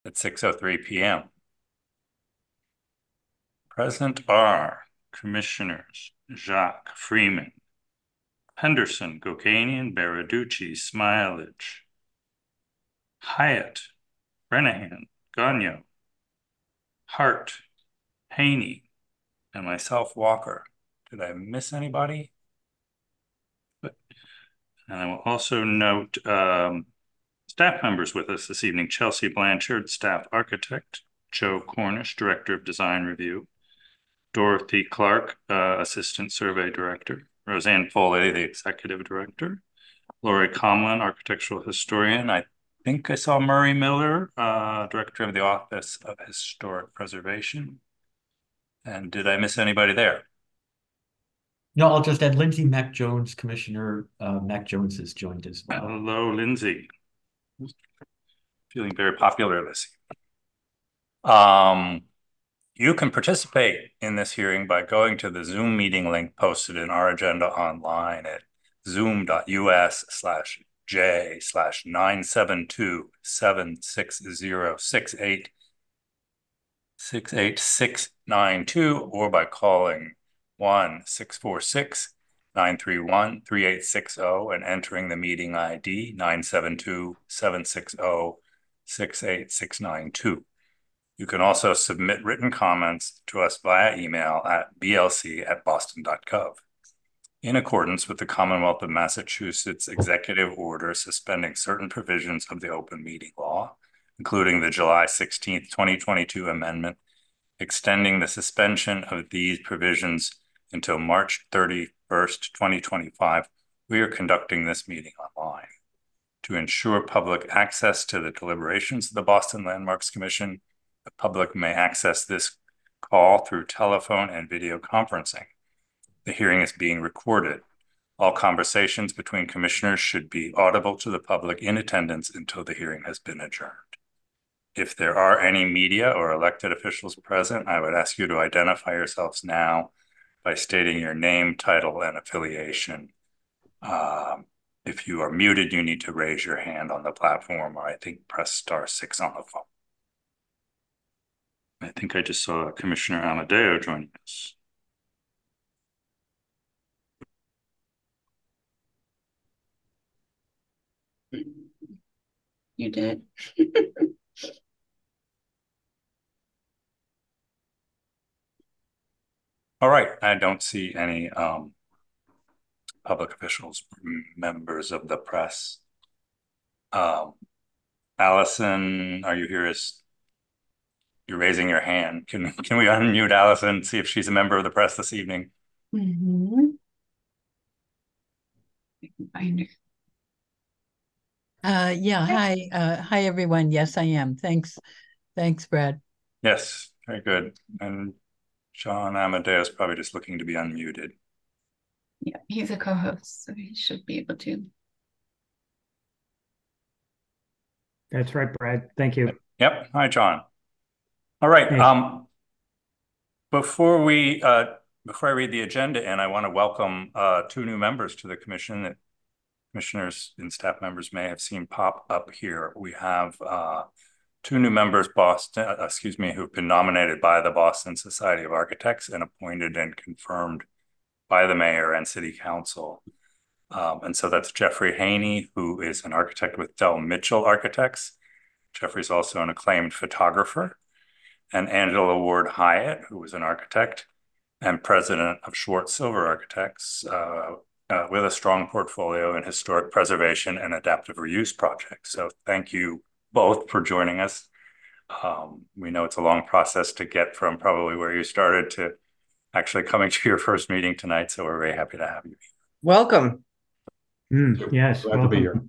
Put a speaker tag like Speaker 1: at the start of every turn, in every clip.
Speaker 1: at 6:03 p.m. Present are Commissioners Jacques Freeman, Henderson, Gokanian, Baraducci, Smileage, Hyatt, Renahan, Gagnon, Hart, Haney, and myself, Walker. Did I miss anybody? And I will also note staff members with us this evening: Chelsea Blanchard, Staff Architect; Joe Cornish, Director of Design Review; Dorothy Clark, Assistant Survey Director; Roseanne Foley, the Executive Director; Lori Comlin, Architectural Historian. I think I saw Murray Miller, Director of the Office of Historic Preservation. And did I miss anybody there?
Speaker 2: No, I'll just add Lindsay Mac Jones, Commissioner Mac Jones has joined as well.
Speaker 1: Hello, Lindsay. Feeling very popular this evening. You can participate in this hearing by going to the Zoom meeting link posted in our agenda online at zoom.us/J/972-76068-68692 or by calling 1-646-931-3860 and entering the meeting ID 972-760-68692. You can also submit written comments to us via email at blc@boston.gov. In accordance with the Commonwealth of Massachusetts Executive Order suspending certain provisions of the Open Meeting Law, including the July 16th, 2022 amendment, extending the suspension of these provisions until March 31st, 2025, we are conducting this meeting online. To ensure public access to the deliberations of the Boston Landmarks Commission, the public may access this call through telephone and video conferencing. The hearing is being recorded. All conversations between commissioners should be audible to the public in attendance until the hearing has been adjourned. If there are any media or elected officials present, I would ask you to identify yourselves now by stating your name, title, and affiliation. If you are muted, you need to raise your hand on the platform, or I think press *6 on the phone. I think I just saw Commissioner Amadeo joining us.
Speaker 3: You did.
Speaker 1: All right, I don't see any public officials, members of the press. Allison, are you here? You're raising your hand. Can we unmute Allison, see if she's a member of the press this evening?
Speaker 3: Mm-hmm. I can find her.
Speaker 4: Yeah, hi. Hi, everyone. Yes, I am. Thanks. Thanks, Brad.
Speaker 1: Yes, very good. And John Amadeus probably just looking to be unmuted.
Speaker 3: Yeah, he's a co-host, so he should be able to.
Speaker 2: That's right, Brad. Thank you.
Speaker 1: Yep. Hi, John. All right.
Speaker 2: Hey.
Speaker 1: Before I read the agenda in, I want to welcome two new members to the commission that commissioners and staff members may have seen pop up here. We have two new members, who've been nominated by the Boston Society of Architects and appointed and confirmed by the mayor and city council. And so that's Jeffrey Haney, who is an architect with Del Mitchell Architects. Jeffrey's also an acclaimed photographer. And Angela Ward Hyatt, who was an architect and president of Schwartz Silver Architects, with a strong portfolio in historic preservation and adaptive reuse projects. So thank you both for joining us. We know it's a long process to get from probably where you started to actually coming to your first meeting tonight. So we're very happy to have you.
Speaker 5: Welcome.
Speaker 2: Yes,
Speaker 6: Glad to be here.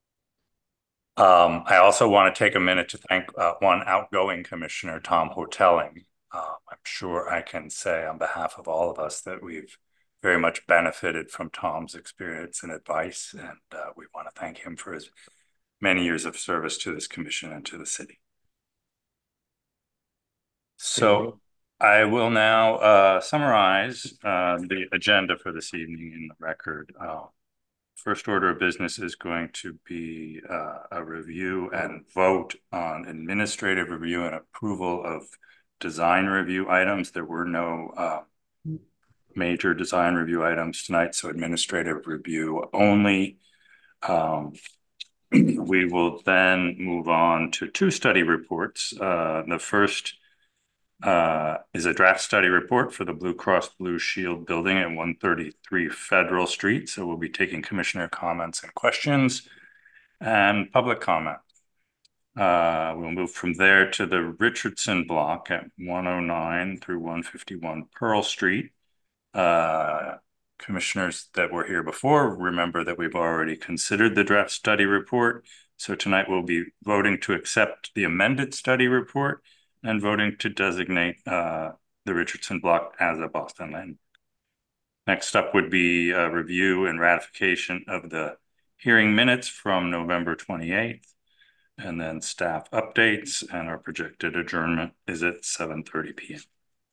Speaker 1: I also want to take a minute to thank one outgoing commissioner, Tom Hotelling. I'm sure I can say on behalf of all of us that we've very much benefited from Tom's experience and advice, and we want to thank him for his many years of service to this commission and to the city. So I will now summarize the agenda for this evening in the record. first order of business is going to be a review and vote on administrative review and approval of design review items. There were no major design review items tonight, so administrative review only. We will then move on to two study reports. The first is a draft study report for the Blue Cross Blue Shield building at 133 Federal Street. So we'll be taking commissioner comments and questions and public comment. We'll move from there to the Richardson block at 109 through 151 Pearl Street. Commissioners that were here before, remember that we've already considered the draft study report. So tonight we'll be voting to accept the amended study report and voting to designate the Richardson block as a Boston landmark. Next up would be a review and ratification of the hearing minutes from November 28th, and then staff updates, and our projected adjournment is at 7:30 p.m.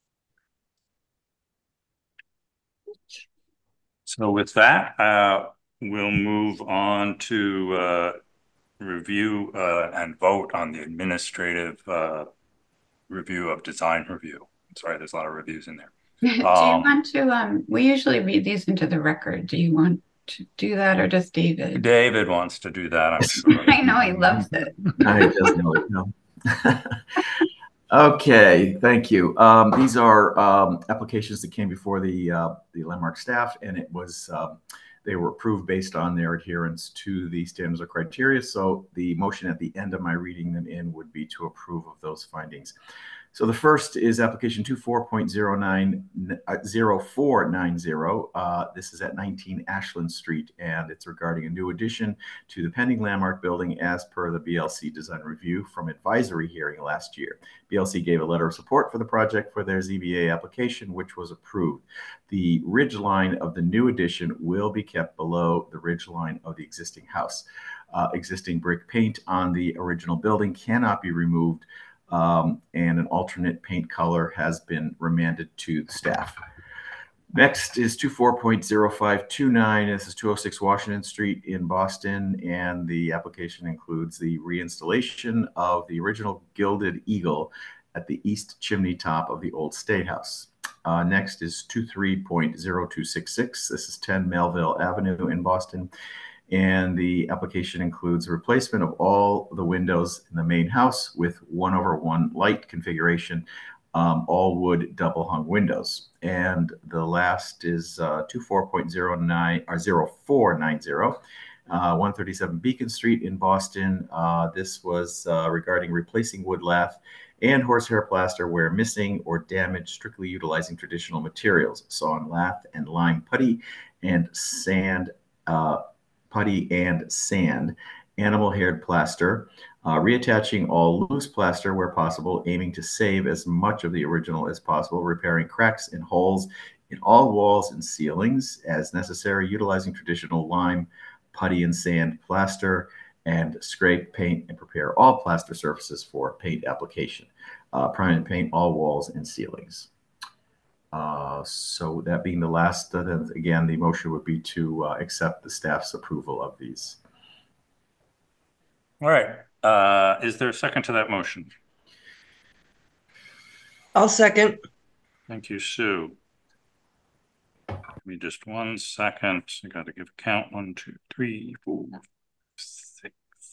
Speaker 1: So with that, we'll move on to review and vote on the administrative review of design review. Sorry, there's a lot of reviews in there.
Speaker 3: Do you want to, we usually read these into the record. Do you want to do that, or does David?
Speaker 1: David wants to do that, I'm sure.
Speaker 3: I know he loves it.
Speaker 5: I just know it. No. Okay, thank you. These are applications that came before the landmark staff, and it was they were approved based on their adherence to the standards or criteria. So the motion at the end of my reading them in would be to approve of those findings. So the first is application 24.0490. This is at 19 Ashland Street, and it's regarding a new addition to the pending landmark building as per the BLC design review from advisory hearing last year. BLC gave a letter of support for the project for their ZBA application, which was approved. The ridge line of the new addition will be kept below the ridge line of the existing house. Existing brick paint on the original building cannot be removed, and an alternate paint color has been remanded to the staff. Next is 24.0529. This is 206 Washington Street in Boston, and the application includes the reinstallation of the original gilded eagle at the east chimney top of the old State House. Next is 23.0266. This is 10 Melville Avenue in Boston, and the application includes a replacement of all the windows in the main house with 1/1 light configuration, all wood double hung windows. And the last is 24.09 or 0490, 137 Beacon Street in Boston. This was regarding replacing wood lath and horsehair plaster where missing or damaged, strictly utilizing traditional materials, sawn lath and lime putty and sand, animal haired plaster, reattaching all loose plaster where possible, aiming to save as much of the original as possible, repairing cracks and holes in all walls and ceilings as necessary, utilizing traditional lime, putty, and sand plaster, and scrape, paint, and prepare all plaster surfaces for paint application. Prime and paint all walls and ceilings. So that being the last, then again, the motion would be to accept the staff's approval of these.
Speaker 1: All right. Is there a second to that motion?
Speaker 6: I'll second.
Speaker 1: Thank you, Sue. Give me just 1 second. I got to give a count. 1, 2, 3, 4, 6.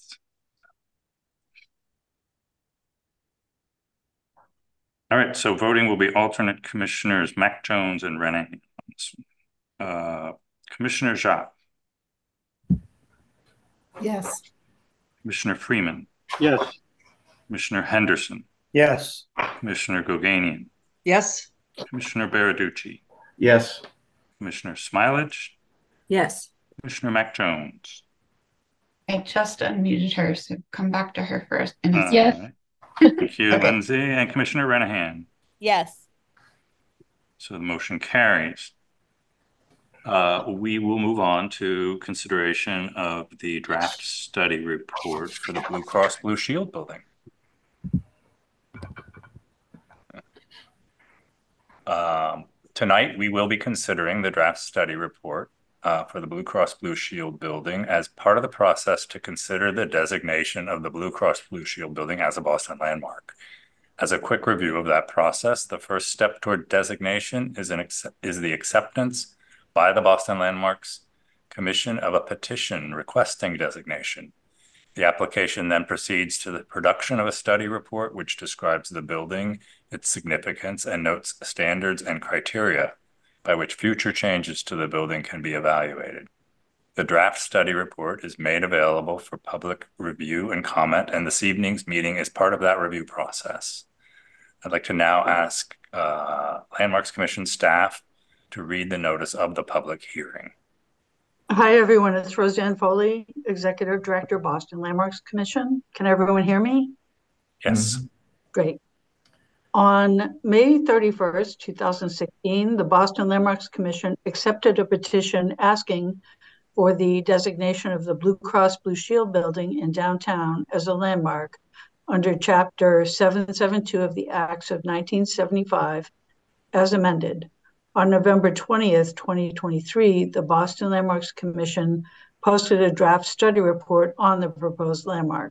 Speaker 1: All right, so voting will be alternate commissioners Mac Jones and Renee. Commissioner Jacques.
Speaker 6: Yes.
Speaker 1: Commissioner Freeman.
Speaker 7: Yes.
Speaker 1: Commissioner Henderson.
Speaker 7: Yes.
Speaker 1: Commissioner Goganian.
Speaker 6: Yes.
Speaker 1: Commissioner Baraducci.
Speaker 5: Yes.
Speaker 1: Commissioner Smilage.
Speaker 6: Yes.
Speaker 1: Commissioner Mac Jones.
Speaker 3: I just unmuted her, so come back to her first. And it's
Speaker 1: Yes. Thank you,
Speaker 3: Okay.
Speaker 1: Lindsay. And Commissioner Renahan.
Speaker 8: Yes.
Speaker 1: So the motion carries. We will move on to consideration of the draft study report for the Blue Cross Blue Shield building. Tonight, we will be considering the draft study report for the Blue Cross Blue Shield building as part of the process to consider the designation of the Blue Cross Blue Shield building as a Boston landmark. As a quick review of that process, the first step toward designation is the acceptance by the Boston Landmarks Commission of a petition requesting designation. The application then proceeds to the production of a study report which describes the building, its significance, and notes standards and criteria by which future changes to the building can be evaluated. The draft study report is made available for public review and comment, and this evening's meeting is part of that review process. I'd like to now ask Landmarks Commission staff to read the notice of the public hearing.
Speaker 7: Hi, everyone. It's Roseanne Foley, Executive Director, Boston Landmarks Commission. Can everyone hear me?
Speaker 1: Yes.
Speaker 7: Great. On May 31st, 2016, the Boston Landmarks Commission accepted a petition asking for the designation of the Blue Cross Blue Shield building in downtown as a landmark under Chapter 772 of the Acts of 1975 as amended. On November 20th, 2023, the Boston Landmarks Commission posted a draft study report on the proposed landmark.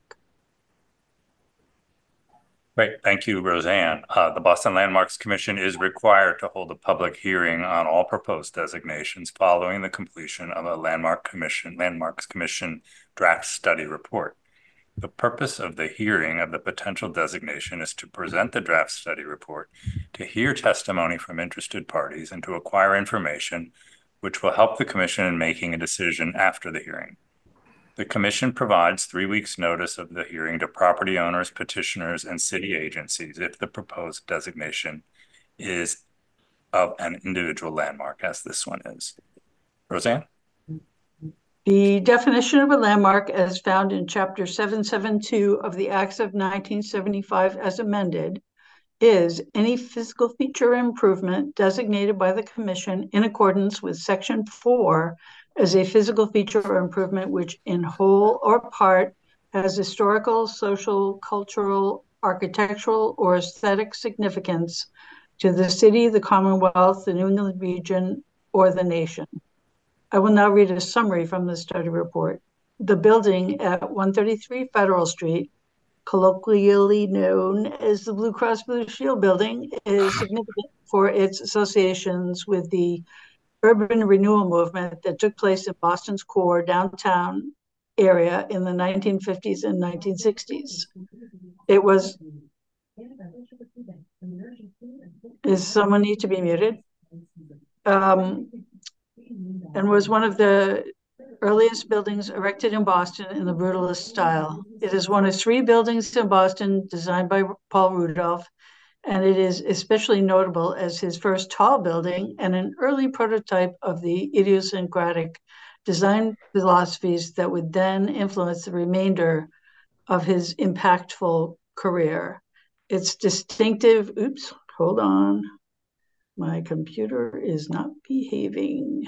Speaker 1: Great, thank you, Roseanne. The Boston Landmarks Commission is required to hold a public hearing on all proposed designations following the completion of a Landmarks Commission draft study report. The purpose of the hearing of the potential designation is to present the draft study report, to hear testimony from interested parties, and to acquire information which will help the Commission in making a decision after the hearing. The Commission provides 3 weeks' notice of the hearing to property owners, petitioners, and city agencies if the proposed designation is of an individual landmark, as this one is. Roseanne?
Speaker 7: The definition of a landmark, as found in Chapter 772 of the Acts of 1975 as amended, is any physical feature improvement designated by the Commission in accordance with Section 4 as a physical feature or improvement which in whole or part has historical, social, cultural, architectural, or aesthetic significance to the city, the Commonwealth, the New England region, or the nation. I will now read a summary from the study report. The building at 133 Federal Street, colloquially known as the Blue Cross Blue Shield building, is significant for its associations with the urban renewal movement that took place in Boston's core downtown area in the 1950s and 1960s. It was, does someone need to be muted? And was one of the earliest buildings erected in Boston in the brutalist style. It is one of 3 buildings in Boston designed by Paul Rudolph, and it is especially notable as his first tall building and an early prototype of the idiosyncratic design philosophies that would then influence the remainder of his impactful career. Its distinctive, oops, hold on. My computer is not behaving.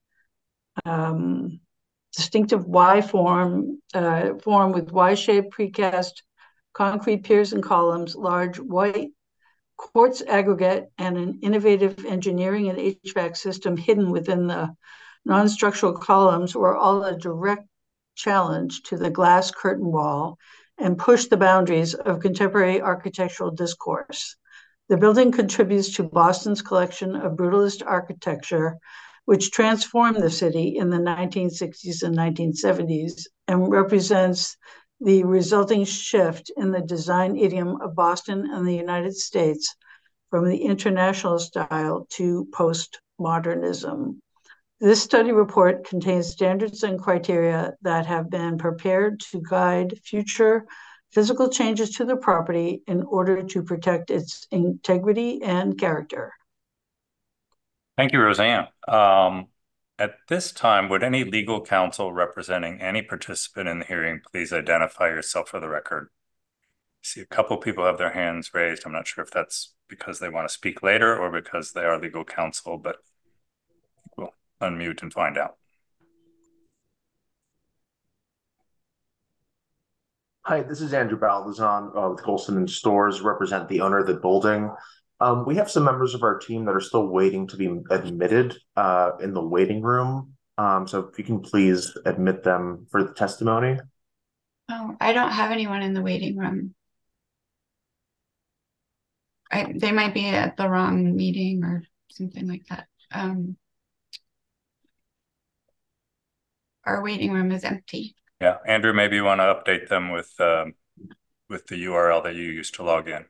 Speaker 7: Distinctive Y form with Y-shaped precast concrete piers and columns, large white quartz aggregate, and an innovative engineering and HVAC system hidden within the non-structural columns were all a direct challenge to the glass curtain wall and pushed the boundaries of contemporary architectural discourse. The building contributes to Boston's collection of brutalist architecture, which transformed the city in the 1960s and 1970s and represents the resulting shift in the design idiom of Boston and the United States from the international style to postmodernism. This study report contains standards and criteria that have been prepared to guide future physical changes to the property in order to protect its integrity and character.
Speaker 1: Thank you, Roseanne. At this time, would any legal counsel representing any participant in the hearing please identify yourself for the record? I see a couple people have their hands raised. I'm not sure if that's because they want to speak later or because they are legal counsel, but we'll unmute and find out.
Speaker 8: Hi, this is Andrew Balazan with Colson & Stores, represent the owner of the building. We have some members of our team that are still waiting to be admitted in the waiting room. So if you can please admit them for the testimony.
Speaker 3: Oh, I don't have anyone in the waiting room. They might be at the wrong meeting or something like that. Our waiting room is empty.
Speaker 1: Yeah, Andrew, maybe you want to update them with the URL that you used to log in.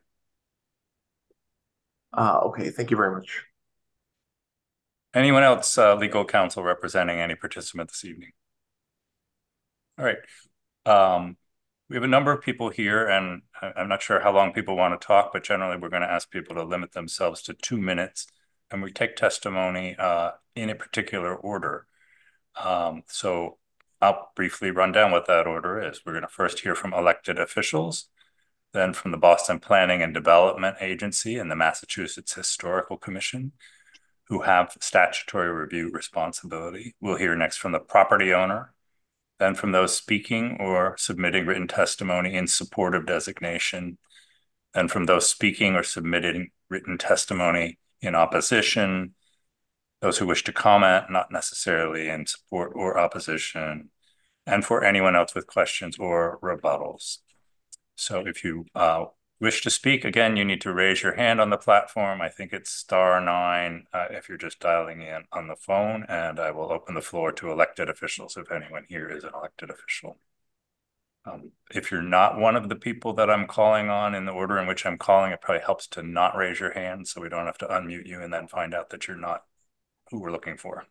Speaker 8: Okay, thank you very much.
Speaker 1: Anyone else, legal counsel representing any participant this evening? All right. We have a number of people here, and I'm not sure how long people want to talk, but generally we're going to ask people to limit themselves to 2 minutes, and we take testimony in a particular order. So I'll briefly run down what that order is. We're going to first hear from elected officials, then from the Boston Planning and Development Agency and the Massachusetts Historical Commission, who have statutory review responsibility. We'll hear next from the property owner, then from those speaking or submitting written testimony in support of designation, then from those speaking or submitting written testimony in opposition, those who wish to comment, not necessarily in support or opposition, and for anyone else with questions or rebuttals. So if you wish to speak, again, you need to raise your hand on the platform. I think it's *9 if you're just dialing in on the phone, and I will open the floor to elected officials if anyone here is an elected official. If you're not one of the people that I'm calling on in the order in which I'm calling, it probably helps to not raise your hand so we don't have to unmute you and then find out that you're not who we're looking for.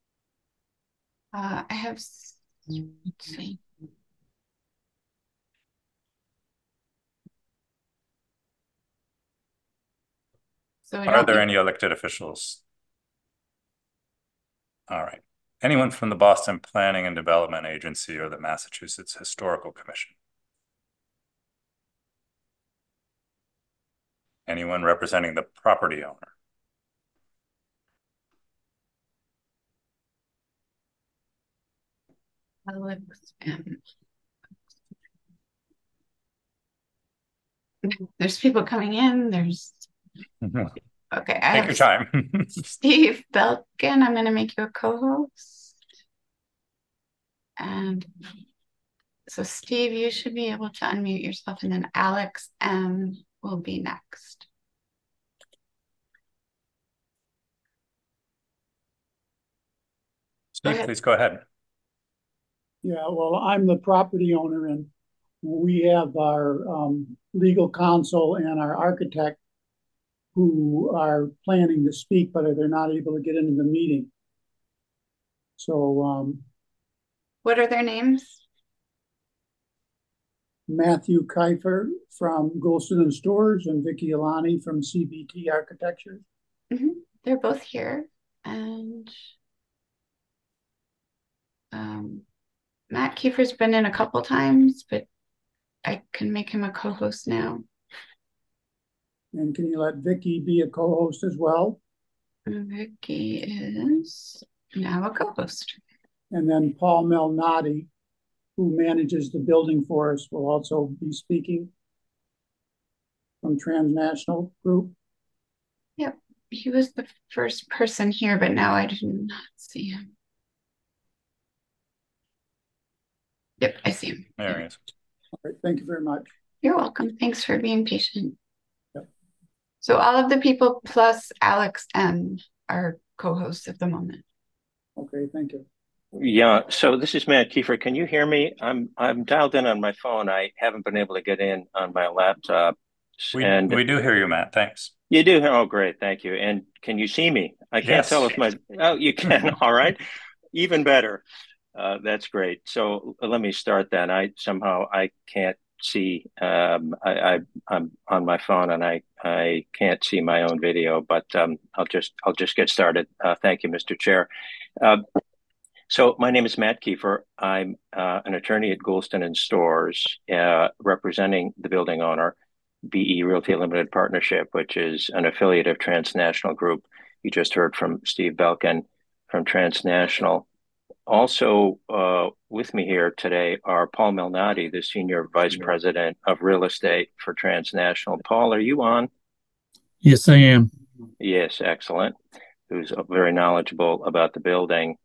Speaker 3: I have, let's see. So
Speaker 1: Are there any elected officials? All right. Anyone from the Boston Planning and Development Agency or the Massachusetts Historical Commission? Anyone representing the property owner?
Speaker 3: Alex M. There's people coming in. There's okay. I
Speaker 1: Take your time.
Speaker 3: Steve Belkin. I'm going to make you a co-host. And so, Steve, you should be able to unmute yourself, and then Alex M will be next.
Speaker 1: Steve, please go ahead.
Speaker 9: Yeah, well, I'm the property owner, and we have our legal counsel and our architect who are planning to speak, but they're not able to get into the meeting. So,
Speaker 3: what are their names?
Speaker 9: Matthew Kiefer from Golston and Stores and Vicky Alani from CBT Architecture.
Speaker 3: Mm-hmm. They're both here, and Matt Kiefer's been in a couple times, but I can make him a co-host now.
Speaker 9: And can you let Vicky be a co-host as well?
Speaker 3: Vicky is now a co-host.
Speaker 9: And then Paul Malnati, who manages the building for us, will also be speaking from Transnational Group.
Speaker 3: Yep, he was the first person here, but now I do not see him. Yep, I see him.
Speaker 1: There he is.
Speaker 9: All right, thank you very much.
Speaker 3: You're welcome. Thanks for being patient.
Speaker 9: Yep.
Speaker 3: So all of the people plus Alex M are co-hosts at the moment.
Speaker 9: Okay, thank you.
Speaker 10: Yeah, so this is Matt Kiefer. Can you hear me? I'm dialed in on my phone. I haven't been able to get in on my laptop.
Speaker 1: We do hear you, Matt. Thanks.
Speaker 10: You do? Oh, great. Thank you. And can you see me? I can't tell if oh, you can. All right. Even better. That's great. So let me start then. I can't see. I'm on my phone and I can't see my own video, but I'll just get started. Thank you, Mr. Chair. So my name is Matt Kiefer. I'm an attorney at Golston and Stores, representing the building owner, BE Realty Limited Partnership, which is an affiliate of Transnational Group. You just heard from Steve Belkin from Transnational. Also with me here today are Paul Malnati, the Senior Vice President of Real Estate for Transnational. Paul, are you on?
Speaker 11: Yes, I am.
Speaker 10: Yes, excellent. Who's very knowledgeable about the building.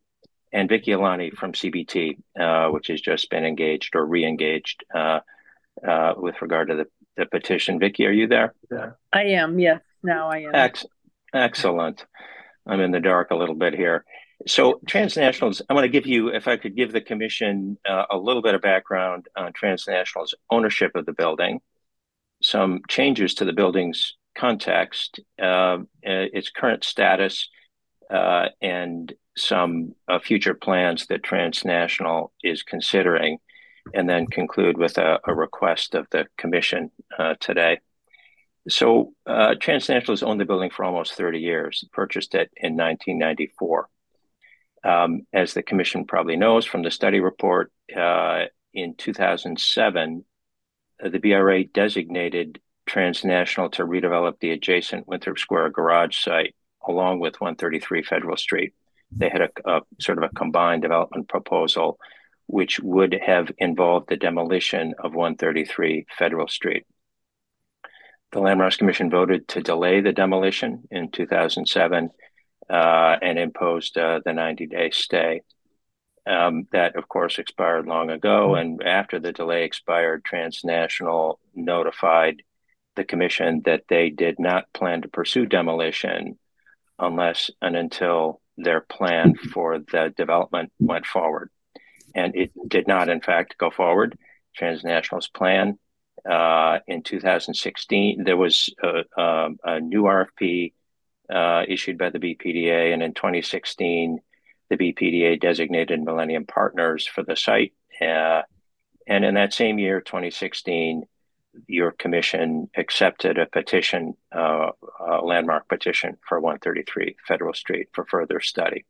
Speaker 10: and Vicky Alani from CBT, which has just been engaged or re-engaged with regard to the petition. Vicky, are you there?
Speaker 11: Yeah. I am. Yes, now I am.
Speaker 10: Excellent. I'm in the dark a little bit here. So Transnationals, I want to give you, if I could give the commission a little bit of background on Transnational's ownership of the building, some changes to the building's context, its current status, and some future plans that Transnational is considering, and then conclude with a request of the commission today. So Transnational has owned the building for almost 30 years, purchased it in 1994. As the commission probably knows from the study report, in 2007, the BRA designated Transnational to redevelop the adjacent Winthrop Square garage site along with 133 Federal Street. They had a sort of a combined development proposal, which would have involved the demolition of 133 Federal Street. The Landmarks Commission voted to delay the demolition in 2007 and imposed the 90-day stay. That, of course, expired long ago. And after the delay expired, Transnational notified the commission that they did not plan to pursue demolition unless and until their plan for the development went forward. And it did not, in fact, go forward. Transnational's plan in 2016, there was a new RFP issued by the BPDA, and in 2016, the BPDA designated Millennium Partners for the site. And in that same year, 2016, your commission accepted a petition, a landmark petition for 133 Federal Street for further study.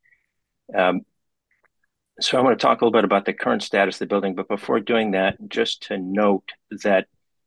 Speaker 10: So I want to talk a little bit about the current status of the building, but before doing that, just to note that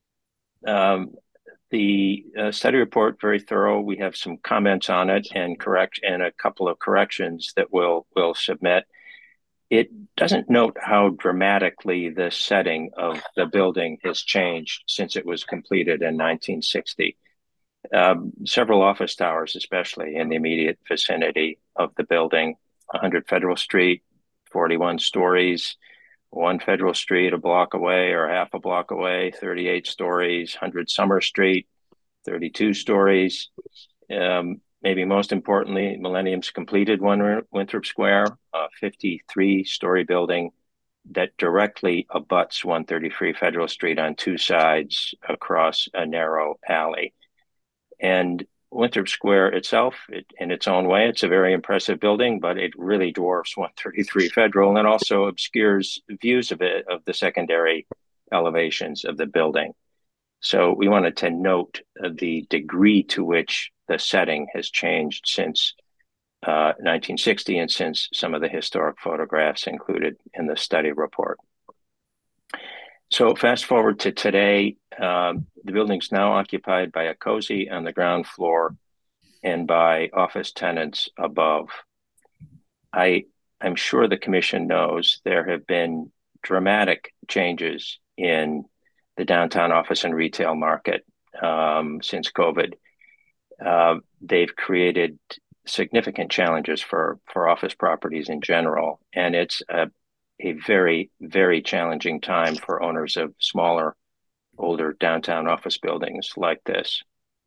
Speaker 10: the study report, very thorough. We have some comments on it and a couple of corrections that we'll submit. It doesn't note how dramatically the setting of the building has changed since it was completed in 1960. Several office towers, especially in the immediate vicinity of the building, 100 Federal Street, 41 stories, 1 Federal Street a block away or half a block away, 38 stories, 100 Summer Street, 32 stories. Maybe most importantly, Millennium's completed 1 Winthrop Square, a 53-story building that directly abuts 133 Federal Street on 2 sides across a narrow alley. And Winthrop Square itself, in its own way, it's a very impressive building, but it really dwarfs 133 Federal and also obscures views of it, of the secondary elevations of the building. So we wanted to note the degree to which the setting has changed since 1960 and since some of the historic photographs included in the study report. So fast forward to today, the building's now occupied by a cozy on the ground floor and by office tenants above. I'm sure the commission knows there have been dramatic changes in the downtown office and retail market since COVID. They've created significant challenges for office properties in general, and it's a very, very challenging time for owners of smaller, older downtown office buildings like this.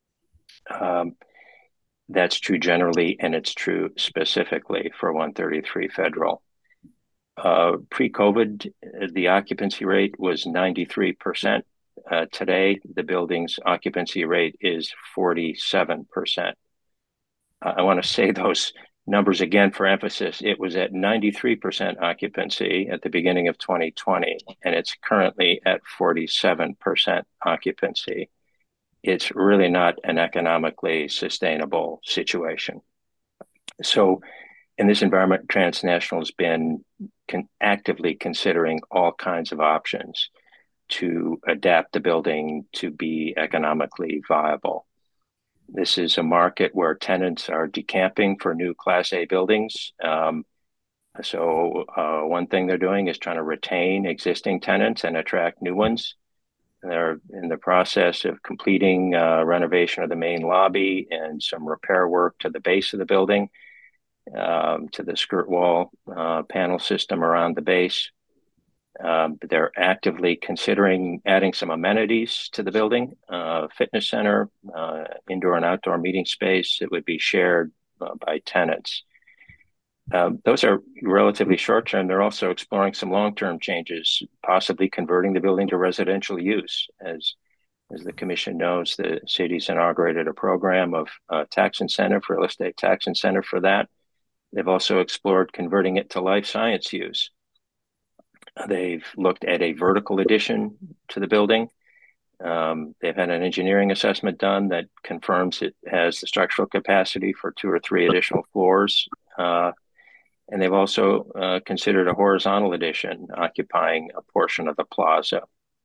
Speaker 10: That's true generally, and it's true specifically for 133 Federal. Pre-COVID, the occupancy rate was 93%. Today, the building's occupancy rate is 47%. I want to say those numbers again for emphasis. It was at 93% occupancy at the beginning of 2020, and it's currently at 47% occupancy. It's really not an economically sustainable situation. So in this environment, Transnational has been actively considering all kinds of options to adapt the building to be economically viable. This is a market where tenants are decamping for new Class A buildings. So one thing they're doing is trying to retain existing tenants and attract new ones. They're in the process of completing renovation of the main lobby and some repair work to the base of the building. to the skirt wall panel system around the base. They're actively considering adding some amenities to the building, fitness center, indoor and outdoor meeting space. It would be shared by tenants. Those are relatively short-term. They're also exploring some long-term changes, possibly converting the building to residential use. As the commission knows, the city's inaugurated a program of tax incentive, real estate tax incentive for that. They've also explored converting it to life science use. They've looked at a vertical addition to the building. They've had an engineering assessment done that confirms it has the structural capacity for 2 or 3 additional floors. And they've also considered a horizontal addition occupying a portion of the plaza.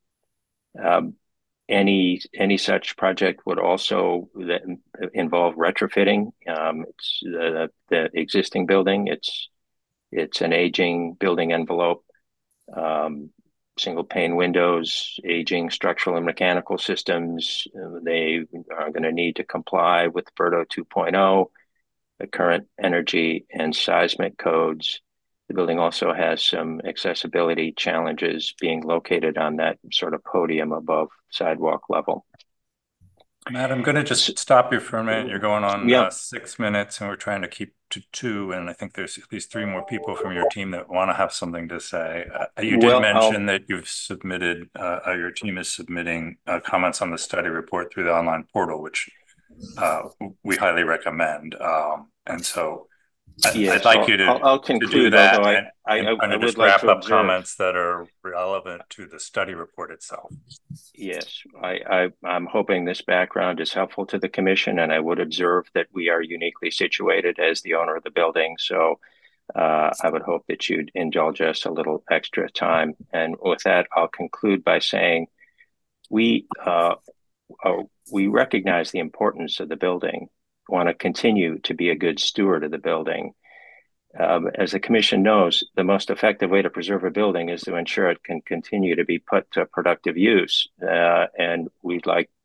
Speaker 10: Any such project would also involve retrofitting. It's the existing building. It's an aging building envelope. Single pane windows, aging structural and mechanical systems. They are going to need to comply with Verdo 2.0, the current energy and seismic codes. The building also has some accessibility challenges being located on that sort of podium above sidewalk level.
Speaker 1: Matt, I'm going to just stop you for a minute. You're going on 6 minutes, and we're trying to keep to 2. And I think there's at least 3 more people from your team that want to have something to say. You did mention that you've submitted, your team is submitting comments on the study report through the online portal, which we highly recommend. And so I'd like you
Speaker 10: I'll conclude,
Speaker 1: to do that,
Speaker 10: although
Speaker 1: and just wrap up comments that are relevant to the study report itself.
Speaker 10: Yes, I'm hoping this background is helpful to the commission, and I would observe that we are uniquely situated as the owner of the building. So I would hope that you'd indulge us a little extra time. And with that, I'll conclude by saying we recognize the importance of the building, want to continue to be a good steward of the building. As the commission knows, the most effective way to preserve a building is to ensure it can continue to be put to productive use. And we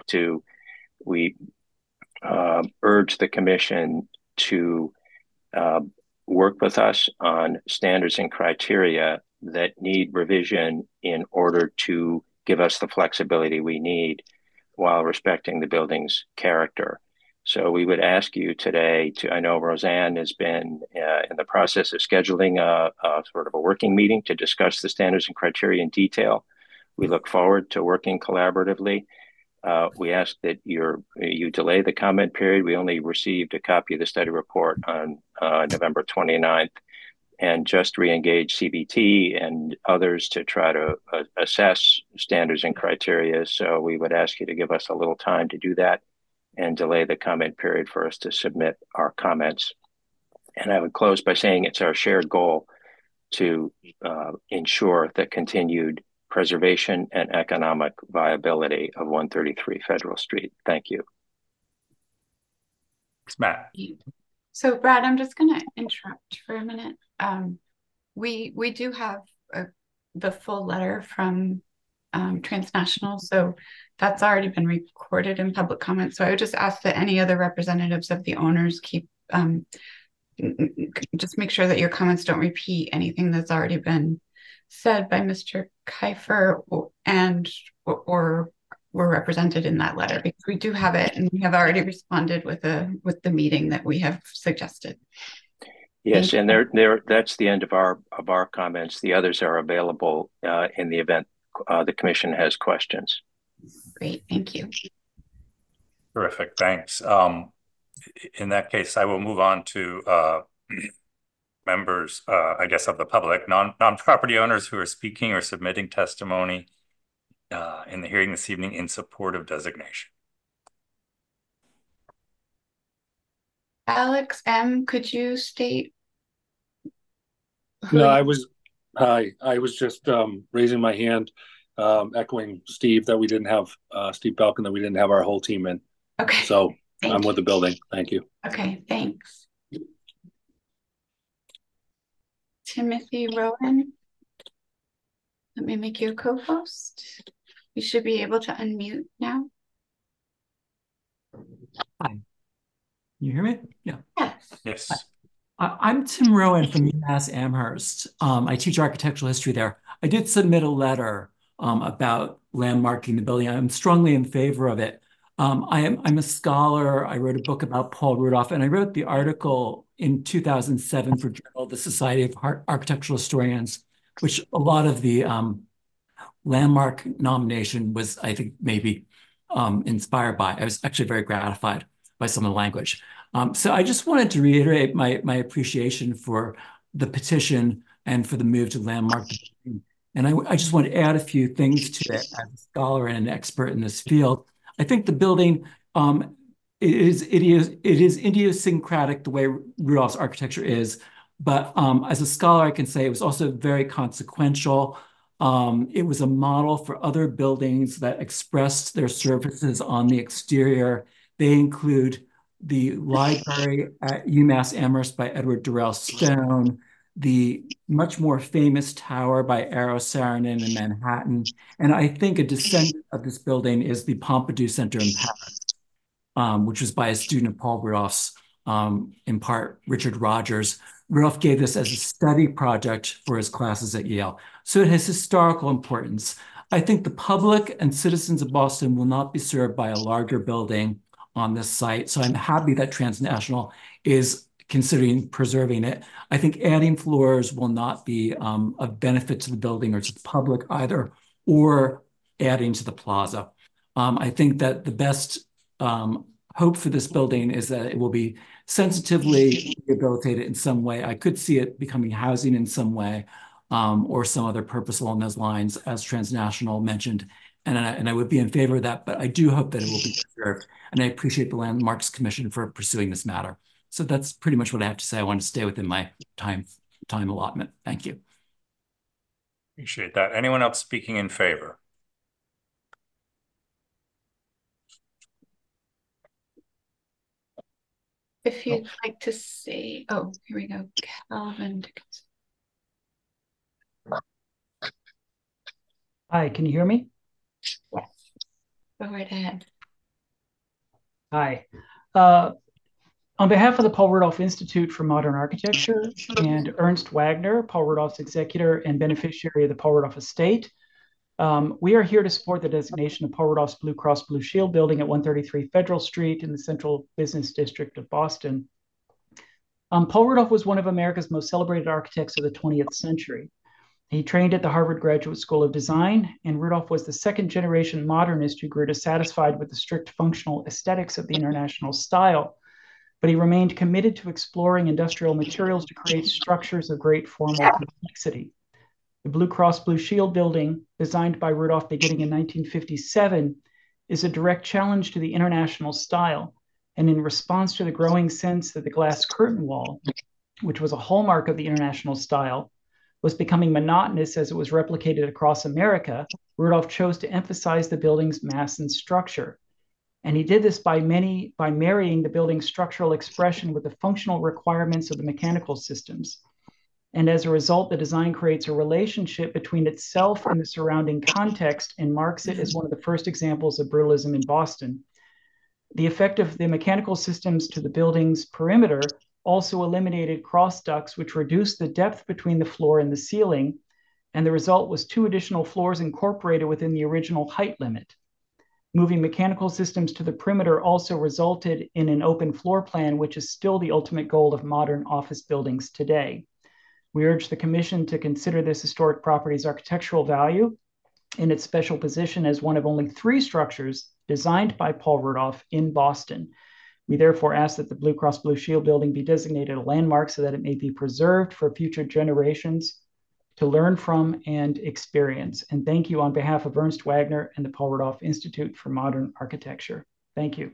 Speaker 10: urge the commission to work with us on standards and criteria that need revision in order to give us the flexibility we need while respecting the building's character. So we would ask you today I know Roseanne has been in the process of scheduling a sort of a working meeting to discuss the standards and criteria in detail. We look forward to working collaboratively. We ask that you delay the comment period. We only received a copy of the study report on November 29th, and just re-engage CBT and others to try to assess standards and criteria. So we would ask you to give us a little time to do that and delay the comment period for us to submit our comments. And I would close by saying it's our shared goal to ensure the continued preservation and economic viability of 133 Federal Street. Thank you.
Speaker 1: Thanks, Matt.
Speaker 3: So Brad, I'm just going to interrupt for a minute. We do have the full letter from Transnational, so that's already been recorded in public comment. So I would just ask that any other representatives of the owners just make sure that your comments don't repeat anything that's already been said by Mr. Kiefer or were represented in that letter, because we do have it and we have already responded with the meeting that we have suggested.
Speaker 10: Yes, and that's the end of our comments. The others are available in the event the commission has questions.
Speaker 3: Great, thank you.
Speaker 1: Terrific, thanks. In that case, I will move on to members, I guess, of the public, non-property owners who are speaking or submitting testimony in the hearing this evening in support of designation.
Speaker 3: Alex M., could you state?
Speaker 12: No, I was just raising my hand, echoing Steve that we didn't have Steve Belkin, that we didn't have our whole team in.
Speaker 3: Okay.
Speaker 12: So I'm with the building. Thank you.
Speaker 3: Okay, thanks. Timothy Rowan. Let me make you a co-host. You should be able to unmute now.
Speaker 2: Hi. You hear me? Yeah.
Speaker 3: Yes.
Speaker 1: Yes.
Speaker 2: Hi. I'm Tim Rowan from UMass Amherst. I teach architectural history there. I did submit a letter about landmarking the building. I'm strongly in favor of it. I'm a scholar. I wrote a book about Paul Rudolph, and I wrote the article in 2007 for Journal of the Society of Architectural Historians, which a lot of the landmark nomination was, I think, maybe inspired by. I was actually very gratified by some of the language. So I just wanted to reiterate my appreciation for the petition and for the move to landmark the building. And I just want to add a few things to it as a scholar and an expert in this field. I think the building it is idiosyncratic the way Rudolph's architecture is, but as a scholar, I can say it was also very consequential. It was a model for other buildings that expressed their services on the exterior. They include the library at UMass Amherst by Edward Durrell Stone, the much more famous tower by Eero Saarinen in Manhattan. And I think a descendant of this building is the Pompidou Center in Paris, which was by a student of Paul Rudolph's, in part Richard Rogers. Rudolph gave this as a study project for his classes at Yale. So it has historical importance. I think the public and citizens of Boston will not be served by a larger building on this site. So I'm happy that Transnational is considering preserving it. I think adding floors will not be of benefit to the building or to the public either, or adding to the plaza. I think that the best hope for this building is that it will be sensitively rehabilitated in some way. I could see it becoming housing in some way, or some other purpose along those lines, as Transnational mentioned. And I would be in favor of that, but I do hope that it will be preserved. And I appreciate the Landmarks Commission for pursuing this matter. So that's pretty much what I have to say. I want to stay within my time allotment. Thank you.
Speaker 1: Appreciate that. Anyone else speaking in favor?
Speaker 3: If you'd like to say, oh, here we go, Calvin Dickinson.
Speaker 13: Hi, can you hear me?
Speaker 3: Yes. Go right ahead.
Speaker 13: Hi. On behalf of the Paul Rudolph Institute for Modern Architecture and Ernst Wagner, Paul Rudolph's executor and beneficiary of the Paul Rudolph estate, we are here to support the designation of Paul Rudolph's Blue Cross Blue Shield building at 133 Federal Street in the Central Business District of Boston. Paul Rudolph was one of America's most celebrated architects of the 20th century. He trained at the Harvard Graduate School of Design, and Rudolph was the second-generation modernist who grew dissatisfied with the strict functional aesthetics of the International style. But he remained committed to exploring industrial materials to create structures of great formal complexity. The Blue Cross Blue Shield building, designed by Rudolph beginning in 1957, is a direct challenge to the International style, and in response to the growing sense that the glass curtain wall, which was a hallmark of the International style, was becoming monotonous as it was replicated across America, Rudolph chose to emphasize the building's mass and structure. And he did this by marrying the building's structural expression with the functional requirements of the mechanical systems. And as a result, the design creates a relationship between itself and the surrounding context and marks it as one of the first examples of brutalism in Boston. The effect of the mechanical systems to the building's perimeter also eliminated cross ducts, which reduced the depth between the floor and the ceiling. And the result was 2 additional floors incorporated within the original height limit. Moving mechanical systems to the perimeter also resulted in an open floor plan, which is still the ultimate goal of modern office buildings today. We urge the Commission to consider this historic property's architectural value in its special position as one of only 3 structures designed by Paul Rudolph in Boston. We therefore ask that the Blue Cross Blue Shield building be designated a landmark so that it may be preserved for future generations to learn from and experience. And thank you on behalf of Ernst Wagner and the Paul Rudolph Institute for Modern Architecture. Thank you.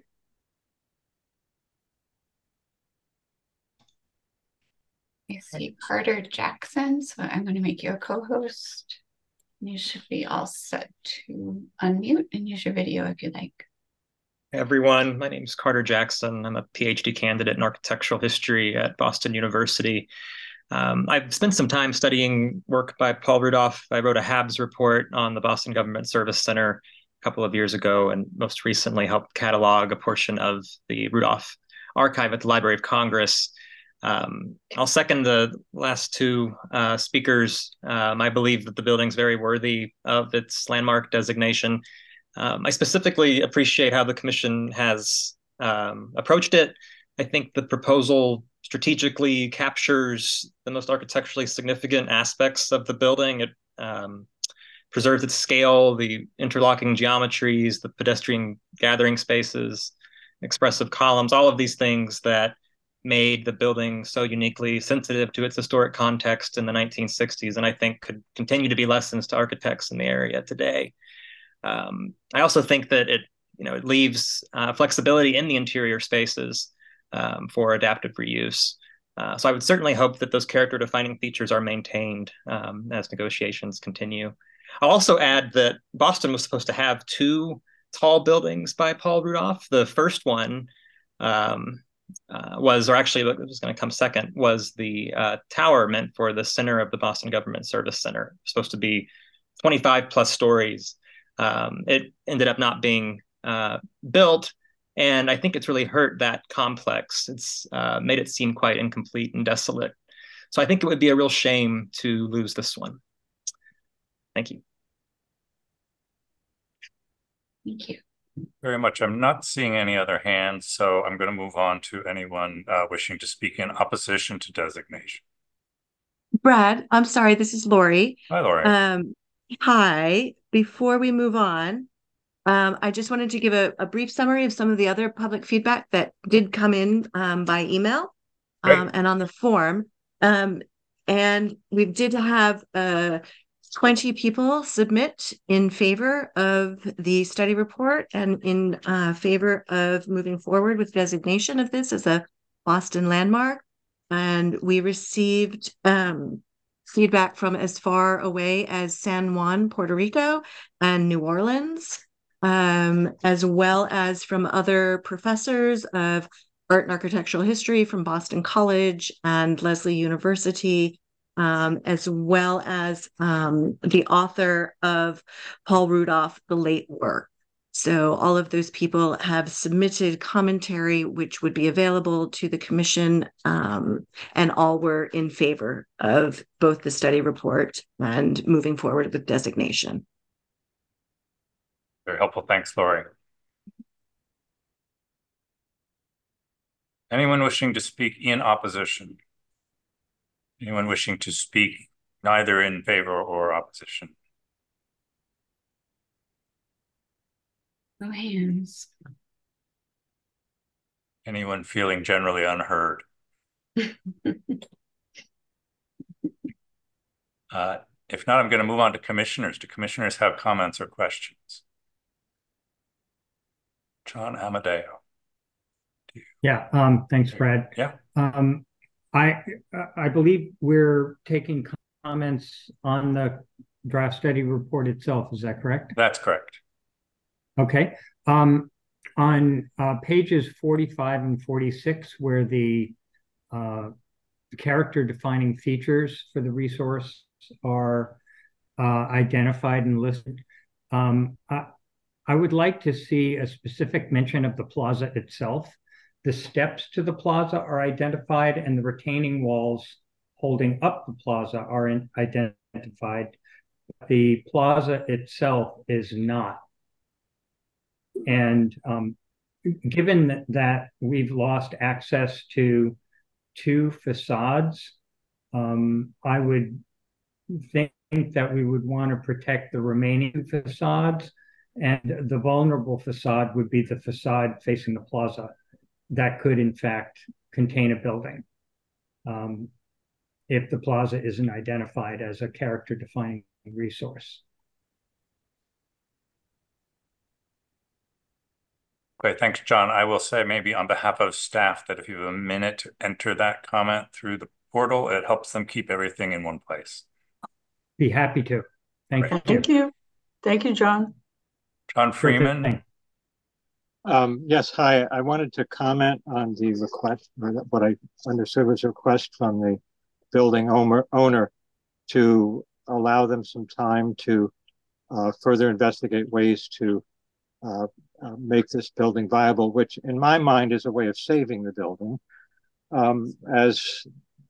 Speaker 3: I see Carter Jackson, so I'm going to make you a co-host. You should be all set to unmute and use your video if you like.
Speaker 14: Hey everyone, my name is Carter Jackson. I'm a PhD candidate in architectural history at Boston University. I've spent some time studying work by Paul Rudolph. I wrote a HABS report on the Boston Government Service Center a couple of years ago, and most recently helped catalog a portion of the Rudolph archive at the Library of Congress. I'll second the last two speakers. I believe that the building's very worthy of its landmark designation. I specifically appreciate how the commission has approached it. I think the proposal strategically captures the most architecturally significant aspects of the building. It preserves its scale, the interlocking geometries, the pedestrian gathering spaces, expressive columns, all of these things that made the building so uniquely sensitive to its historic context in the 1960s, and I think could continue to be lessons to architects in the area today. I also think that it leaves flexibility in the interior spaces for adaptive reuse. So I would certainly hope that those character defining features are maintained as negotiations continue. I'll also add that Boston was supposed to have two tall buildings by Paul Rudolph. The first one was, or actually it was going to come second, was the tower meant for the center of the Boston Government Service Center. It was supposed to be 25 plus stories. It ended up not being built, and I think it's really hurt that complex. It's made it seem quite incomplete and desolate. So I think it would be a real shame to lose this one. Thank you.
Speaker 3: Thank you.
Speaker 1: Very much. I'm not seeing any other hands, so I'm going to move on to anyone wishing to speak in opposition to designation.
Speaker 6: Brad, I'm sorry, this is Lori.
Speaker 1: Hi, Lori.
Speaker 6: Hi. Before we move on, I just wanted to give a brief summary of some of the other public feedback that did come in by email and on the form. And we did have 20 people submit in favor of the study report and in favor of moving forward with designation of this as a Boston landmark. And we received feedback from as far away as San Juan, Puerto Rico, and New Orleans, as well as from other professors of art and architectural history from Boston College and Lesley University, as well as the author of Paul Rudolph, The Late Work. So all of those people have submitted commentary, which would be available to the commission, and all were in favor of both the study report and moving forward with designation.
Speaker 1: Very helpful. Thanks, Lori. Anyone wishing to speak in opposition? Anyone wishing to speak neither in favor or opposition?
Speaker 3: No hands.
Speaker 1: Anyone feeling generally unheard? If not, I'm going to move on to commissioners. Do commissioners have comments or questions? John Amadeo.
Speaker 15: Yeah, thanks, Brad.
Speaker 1: Yeah.
Speaker 15: I believe we're taking comments on the draft study report itself. Is that correct?
Speaker 1: That's correct.
Speaker 15: Okay. On pages 45 and 46, where the character defining features for the resource are identified and listed, I would like to see a specific mention of the plaza itself. The steps to the plaza are identified and the retaining walls holding up the plaza are identified. The plaza itself is not. And given that we've lost access to two facades, I would think that we would want to protect the remaining facades, and the vulnerable facade would be the facade facing the plaza that could in fact contain a building if the plaza isn't identified as a character defining resource.
Speaker 1: Okay, thanks, John. I will say maybe on behalf of staff that if you have a minute to enter that comment through the portal, it helps them keep everything in one place.
Speaker 15: Be happy to. Thank you.
Speaker 7: Thank you. Thank you, John.
Speaker 1: John Freeman.
Speaker 16: Yes, hi. I wanted to comment on the request, or what I understood was a request from the building owner to allow them some time to further investigate ways to make this building viable, which in my mind is a way of saving the building. As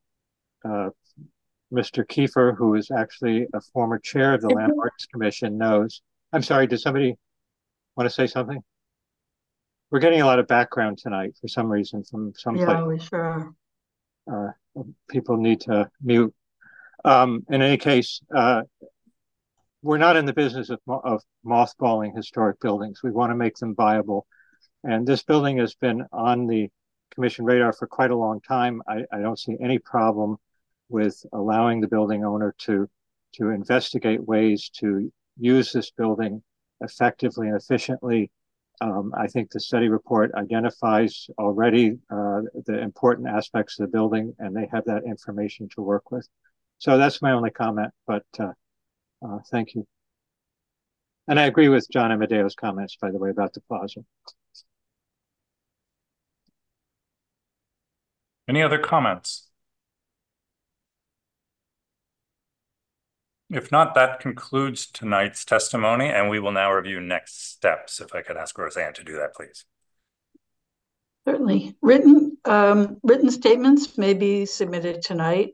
Speaker 16: Mr. Kiefer, who is actually a former chair of the Landmarks Commission, knows. I'm sorry, did somebody want to say something? We're getting a lot of background tonight for some reason from some place.
Speaker 7: Yeah, we sure
Speaker 16: are. People need to mute. In any case, we're not in the business of mothballing historic buildings. We want to make them viable. And this building has been on the commission radar for quite a long time. I don't see any problem with allowing the building owner to investigate ways to use this building effectively and efficiently. I think the study report identifies already the important aspects of the building, and they have that information to work with. So that's my only comment, but thank you. And I agree with John Amadeo's comments, by the way, about the plaza.
Speaker 1: Any other comments? If not, that concludes tonight's testimony, and we will now review next steps. If I could ask Roseanne to do that, please.
Speaker 7: certainly. Written statements may be submitted tonight,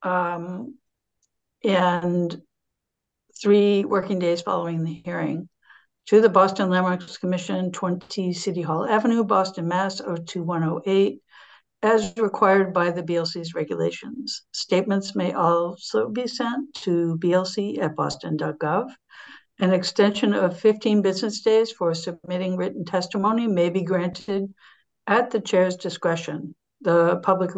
Speaker 7: and 3 working days following the hearing to the Boston Landmarks Commission, 20 City Hall Avenue, Boston, Mass. 02108. As required by the BLC's regulations. Statements may also be sent to blc@boston.gov. An extension of 15 business days for submitting written testimony may be granted at the chair's discretion. The public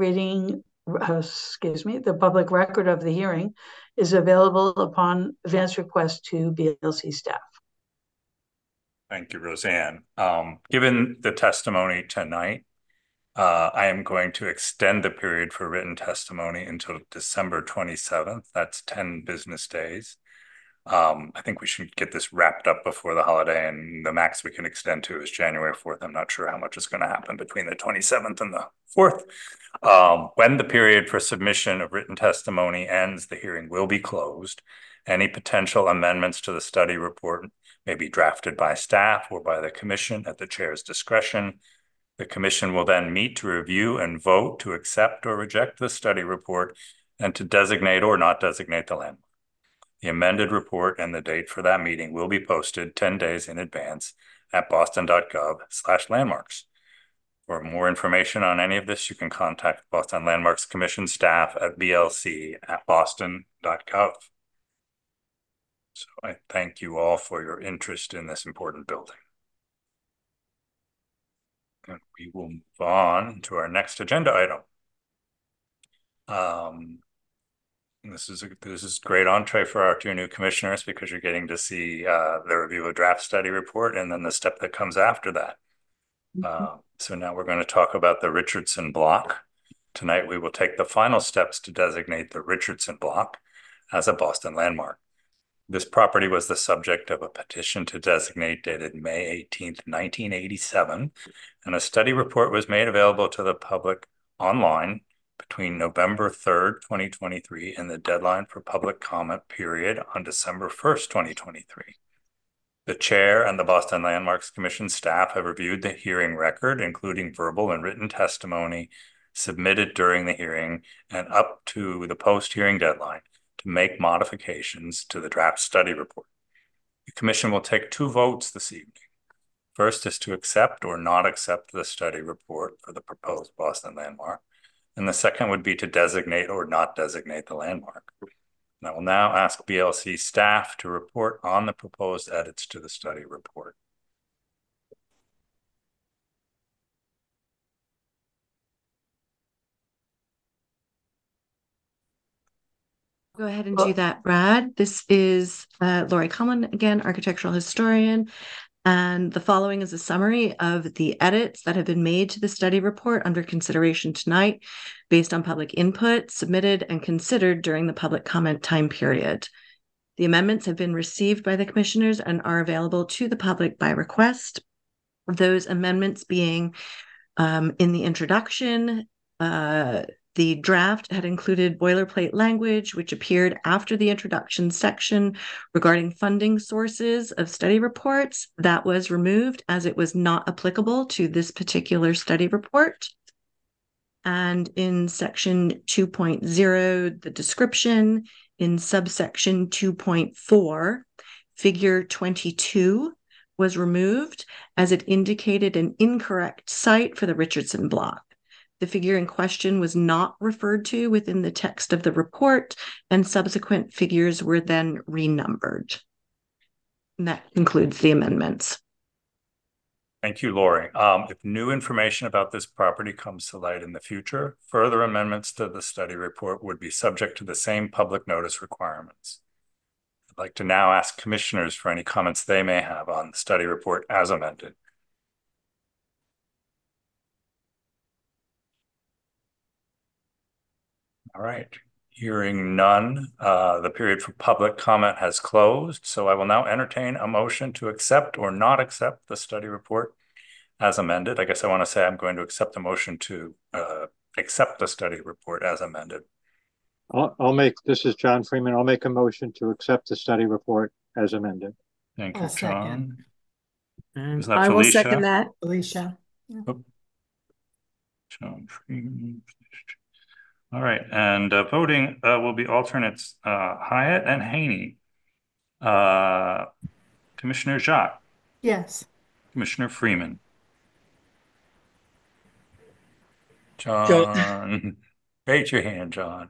Speaker 7: record of the hearing is available upon advance request to BLC staff.
Speaker 1: Thank you, Roseanne. Given the testimony tonight, I am going to extend the period for written testimony until December 27th. That's 10 business days. I think we should get this wrapped up before the holiday, and the max we can extend to is January 4th. I'm not sure how much is going to happen between the 27th and the 4th. When the period for submission of written testimony ends, the hearing will be closed. Any potential amendments to the study report may be drafted by staff or by the commission at the chair's discretion. The commission will then meet to review and vote to accept or reject the study report and to designate or not designate the landmark. The amended report and the date for that meeting will be posted 10 days in advance at boston.gov/landmarks. For more information on any of this, you can contact Boston Landmarks Commission staff at blc@boston.gov. So I thank you all for your interest in this important building. And we will move on to our next agenda item. This is great entree for our 2 new commissioners, because you're getting to see the review of draft study report and then the step that comes after that. So now we're going to talk about the Richardson Block. Tonight we will take the final steps to designate the Richardson Block as a Boston landmark. This property was the subject of a petition to designate dated May 18th, 1987, and a study report was made available to the public online between November 3rd, 2023, and the deadline for public comment period on December 1st, 2023. The chair and the Boston Landmarks Commission staff have reviewed the hearing record, including verbal and written testimony submitted during the hearing and up to the post-hearing deadline, to make modifications to the draft study report. The commission will take 2 votes this evening. First is to accept or not accept the study report for the proposed Boston landmark, and the second would be to designate or not designate the landmark. And I will now ask BLC staff to report on the proposed edits to the study report.
Speaker 6: Go ahead and do that, Brad. This is Lori Conlon again, architectural historian. And the following is a summary of the edits that have been made to the study report under consideration tonight based on public input submitted and considered during the public comment time period. The amendments have been received by the commissioners and are available to the public by request. Those amendments being in the introduction, the draft had included boilerplate language, which appeared after the introduction section regarding funding sources of study reports. That was removed as it was not applicable to this particular study report. And in section 2.0, the description, in subsection 2.4, figure 22 was removed as it indicated an incorrect site for the Richardson block. The figure in question was not referred to within the text of the report, and subsequent figures were then renumbered. And that concludes the amendments.
Speaker 1: Thank you, Lori. If new information about this property comes to light in the future, further amendments to the study report would be subject to the same public notice requirements. I'd like to now ask commissioners for any comments they may have on the study report as amended. All right. Hearing none, the period for public comment has closed, so I will now entertain a motion to accept or not accept the study report as amended. I guess I want to say I'm going to accept the motion to accept the study report as amended.
Speaker 16: This is John Freeman. I'll make a motion to accept the study report as amended.
Speaker 1: Thank you, John.
Speaker 11: And
Speaker 1: Is that
Speaker 11: I will
Speaker 1: Felicia?
Speaker 11: second that, Felicia.
Speaker 1: Oh. John Freeman. All right, and voting will be alternates Hyatt and Haney. Commissioner Jacques.
Speaker 11: Yes.
Speaker 1: Commissioner Freeman. John. Raise your hand, John.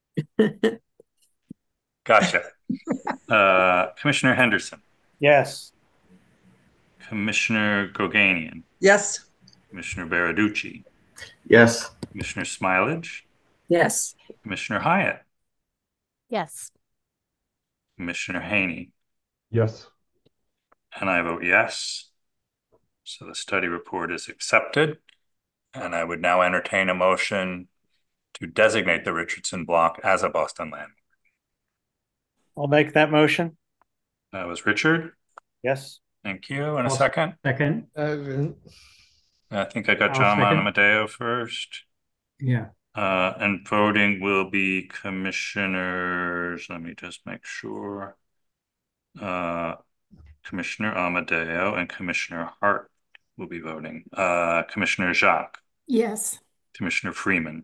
Speaker 1: Gotcha. Commissioner Henderson.
Speaker 16: Yes.
Speaker 1: Commissioner Goganian.
Speaker 11: Yes.
Speaker 1: Commissioner Baraducci.
Speaker 5: Yes.
Speaker 1: Commissioner Smilage.
Speaker 11: Yes.
Speaker 1: Commissioner Hyatt.
Speaker 17: Yes.
Speaker 1: Commissioner Haney.
Speaker 16: Yes.
Speaker 1: And I vote yes. So the study report is accepted. And I would now entertain a motion to designate the Richardson block as a Boston landmark.
Speaker 16: I'll make that motion.
Speaker 1: That was Richard.
Speaker 16: Yes.
Speaker 1: Thank you. And a second?
Speaker 15: Second.
Speaker 1: I think I got
Speaker 15: I'll
Speaker 1: John
Speaker 15: second.
Speaker 1: Amadeo first.
Speaker 15: Yeah.
Speaker 1: And voting will be commissioners. Let me just make sure. Commissioner Amadeo and Commissioner Hart will be voting. Commissioner Jacques.
Speaker 11: Yes.
Speaker 1: Commissioner Freeman.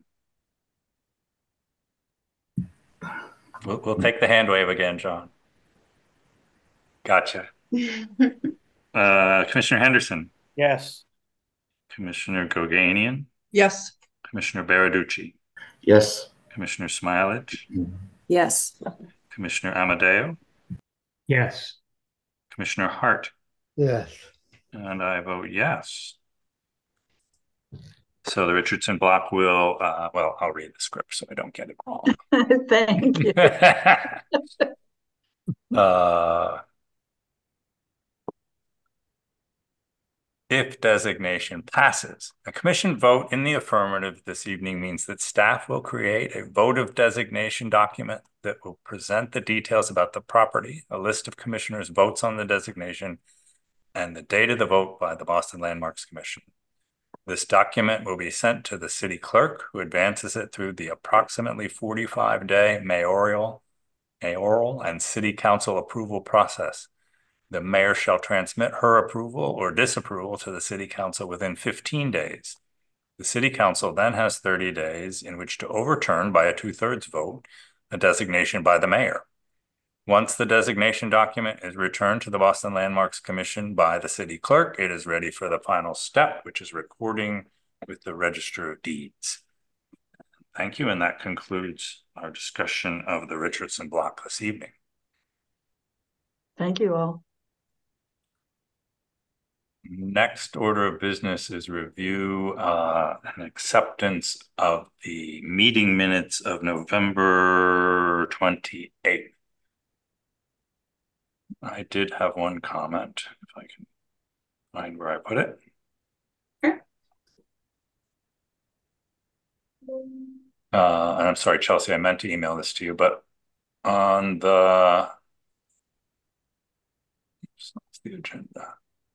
Speaker 1: We'll take the hand wave again, John. Gotcha. Commissioner Henderson.
Speaker 16: Yes.
Speaker 1: Commissioner Goganian.
Speaker 11: Yes.
Speaker 1: Commissioner Baraducci.
Speaker 5: Yes.
Speaker 1: Commissioner Smilage.
Speaker 11: Yes.
Speaker 1: Commissioner Amadeo.
Speaker 15: Yes.
Speaker 1: Commissioner Hart.
Speaker 16: Yes.
Speaker 1: And I vote yes. So the Richardson block will, well, I'll read the script so I don't get it wrong.
Speaker 7: Thank you.
Speaker 1: If designation passes, a commission vote in the affirmative this evening means that staff will create a vote of designation document that will present the details about the property, a list of commissioners' votes on the designation, and the date of the vote by the Boston Landmarks Commission. This document will be sent to the city clerk, who advances it through the approximately 45-day mayoral and city council approval process. The mayor shall transmit her approval or disapproval to the city council within 15 days. The city council then has 30 days in which to overturn by a 2/3 vote a designation by the mayor. Once the designation document is returned to the Boston Landmarks Commission by the city clerk, it is ready for the final step, which is recording with the Register of Deeds. Thank you, and that concludes our discussion of the Richardson block this evening.
Speaker 7: Thank you all.
Speaker 1: Next order of business is review and acceptance of the meeting minutes of November 28th. I did have one comment, if I can find where I put it. And I'm sorry, Chelsea, I meant to email this to you, but on the, that's the agenda.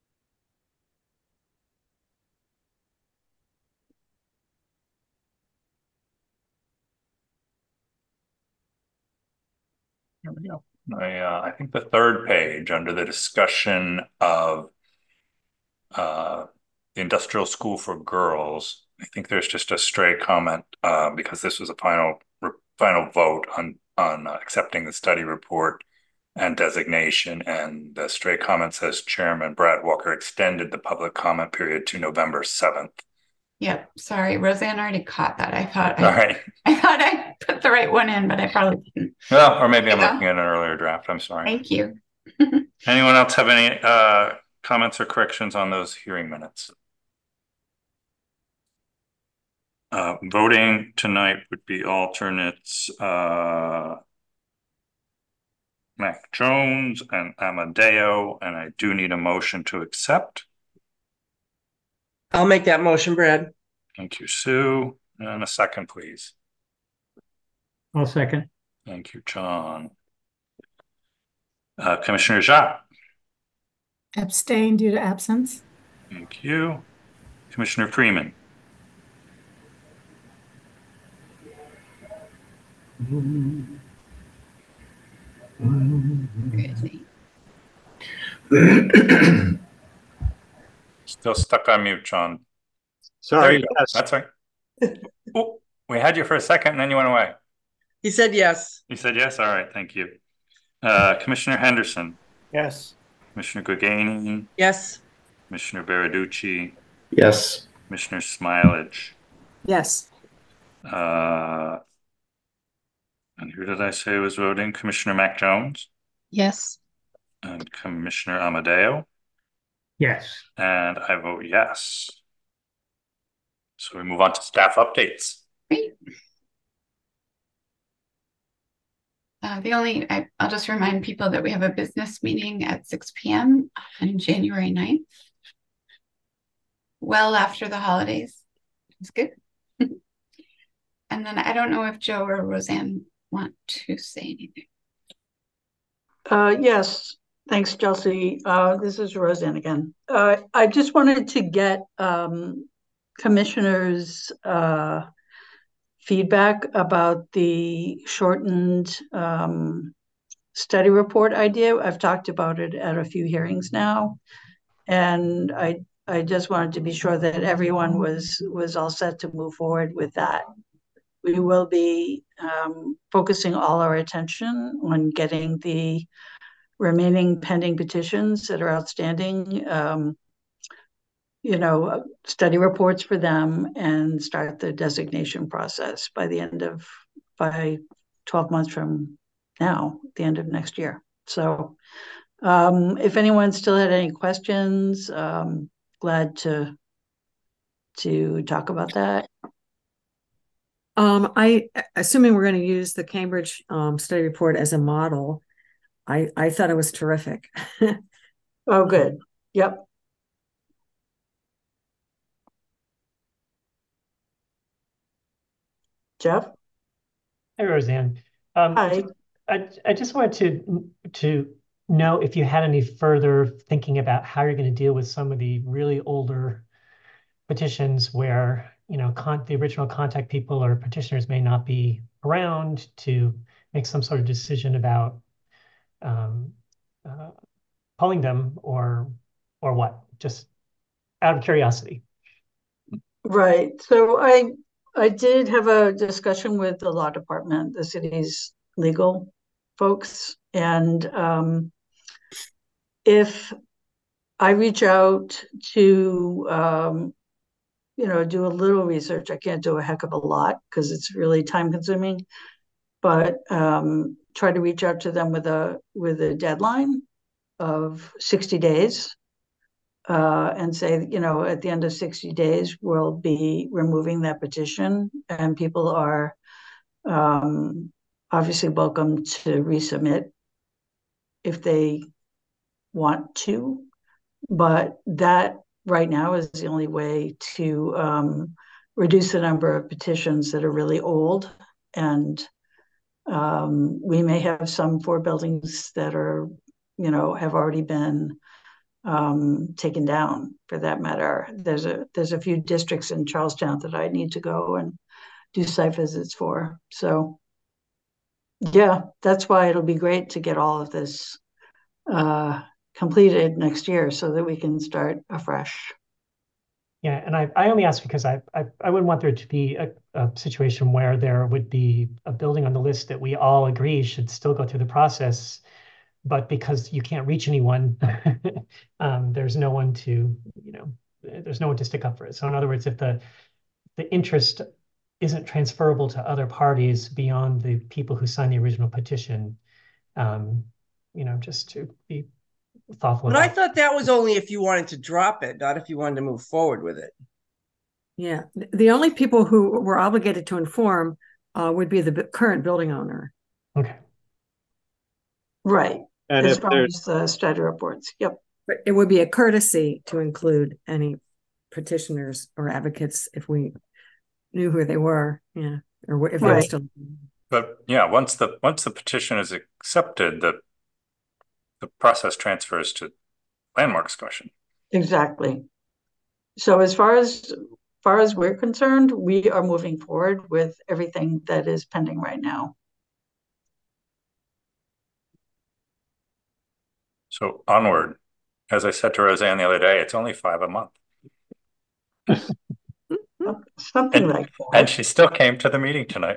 Speaker 1: There we go. I think the third page under the discussion of the industrial school for girls, I think there's just a stray comment because this was a final vote on accepting the study report and designation, and the stray comment says Chairman Brad Walker extended the public comment period to November 7th.
Speaker 3: Yep, sorry, Roseanne already caught that. I thought
Speaker 1: I
Speaker 3: put the right one in, but I probably didn't.
Speaker 1: Well, or maybe I'm looking at an earlier draft. I'm sorry.
Speaker 3: Thank you.
Speaker 1: Anyone else have any comments or corrections on those hearing minutes? Voting tonight would be alternates Mac Jones and Amadeo, and I do need a motion to accept.
Speaker 11: I'll make that motion, Brad.
Speaker 1: Thank you, Sue. And a second, please.
Speaker 15: I'll second.
Speaker 1: Thank you, John. Commissioner Jacques.
Speaker 11: Abstain due to absence.
Speaker 1: Thank you. Commissioner Freeman. Still stuck on mute, John.
Speaker 16: Sorry, yes.
Speaker 1: That's right. Oh, we had you for a second and then you went away.
Speaker 11: He said yes.
Speaker 1: You said yes? All right, thank you. Commissioner Henderson.
Speaker 11: Yes.
Speaker 1: Commissioner Gugani.
Speaker 11: Yes.
Speaker 1: Commissioner Baraducci.
Speaker 5: Yes.
Speaker 1: Commissioner Smilage.
Speaker 11: Yes.
Speaker 1: And who did I say was voting? Commissioner Mac Jones.
Speaker 17: Yes.
Speaker 1: And Commissioner Amadeo.
Speaker 15: Yes.
Speaker 1: And I vote yes. So we move on to staff updates.
Speaker 3: Great. I'll just remind people that we have a business meeting at 6 p.m. on January 9th. Well after the holidays. It's good. And then I don't know if Joe or Roseanne want to say anything.
Speaker 7: Yes. Thanks, Chelsea. This is Roseanne again. I just wanted to get commissioners' feedback about the shortened study report idea. I've talked about it at a few hearings now, and I just wanted to be sure that everyone was all set to move forward with that. We will be focusing all our attention on getting the remaining pending petitions that are outstanding, study reports for them, and start the designation process by 12 months from now, the end of next year. So if anyone still had any questions, glad to talk about that.
Speaker 11: Assuming we're going to use the Cambridge study report as a model, I thought it was terrific.
Speaker 7: Oh, good. Yep. Jeff?
Speaker 18: Hey, Roseanne.
Speaker 7: Hi.
Speaker 18: I just wanted to know if you had any further thinking about how you're going to deal with some of the really older petitions where, the original contact people or petitioners may not be around to make some sort of decision about pulling them or what? Just out of curiosity.
Speaker 7: Right. So I did have a discussion with the law department, the city's legal folks, and if I reach out to do a little research, I can't do a heck of a lot because it's really time consuming, but try to reach out to them with a deadline of 60 days and say, at the end of 60 days, we'll be removing that petition, and people are obviously welcome to resubmit if they want to, but that right now is the only way to reduce the number of petitions that are really old. And we may have some 4 buildings that are, have already been taken down, for that matter. There's a few districts in Charlestown that I need to go and do site visits for. So yeah, that's why it'll be great to get all of this completed next year so that we can start afresh.
Speaker 18: Yeah, and I only ask because I wouldn't want there to be a situation where there would be a building on the list that we all agree should still go through the process, but because you can't reach anyone, there's no one to, there's no one to stick up for it. So in other words, if the interest isn't transferable to other parties beyond the people who signed the original petition, just to be thoughtful
Speaker 19: But
Speaker 18: about
Speaker 19: I thought that was only if you wanted to drop it, not if you wanted to move forward with it.
Speaker 11: Yeah, the only people who were obligated to inform would be the current building owner.
Speaker 18: Okay.
Speaker 7: Right.
Speaker 16: And
Speaker 7: As
Speaker 16: if
Speaker 7: far
Speaker 16: there's
Speaker 7: as the study reports. Yep.
Speaker 11: But it would be a courtesy to include any petitioners or advocates if we knew who they were, yeah, or if they were still.
Speaker 1: But yeah, once the petition is accepted, the process transfers to landmarks question.
Speaker 7: Exactly. So as far as we're concerned, we are moving forward with everything that is pending right now.
Speaker 1: So onward. As I said to Roseanne the other day, it's only $5 a month.
Speaker 7: Something like that.
Speaker 1: And she still came to the meeting tonight.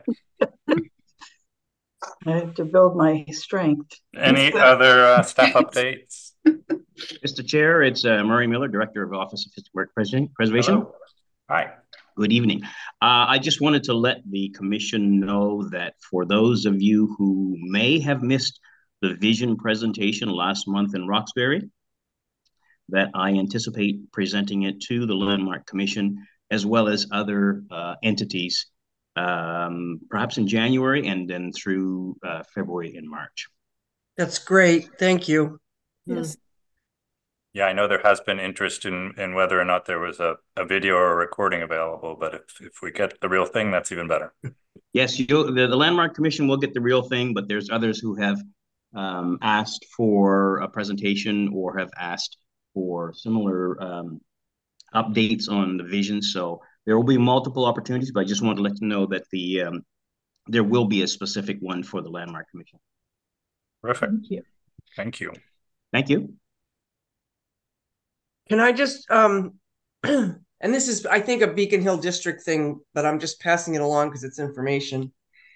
Speaker 7: I have to build my strength.
Speaker 1: Any other staff updates?
Speaker 20: Mr. Chair, it's Murray Miller, Director of Office of Historic Preservation.
Speaker 1: Hello. Hi.
Speaker 20: Good evening. I just wanted to let the commission know that for those of you who may have missed the vision presentation last month in Roxbury, that I anticipate presenting it to the Landmark Commission as well as other entities, perhaps in January and then through February and March.
Speaker 19: That's great. Thank you.
Speaker 11: Yes.
Speaker 1: Yeah, I know there has been interest in whether or not there was a video or a recording available, but if we get the real thing, that's even better.
Speaker 20: Yes, the Landmark Commission will get the real thing, but there's others who have asked for a presentation or have asked for similar updates on the vision. So there will be multiple opportunities, but I just want to let you know that there will be a specific one for the Landmark Commission.
Speaker 1: Perfect.
Speaker 7: Thank you.
Speaker 1: Thank you.
Speaker 20: Thank you.
Speaker 19: Can I just, and this is, I think, a Beacon Hill District thing, but I'm just passing it along because it's information.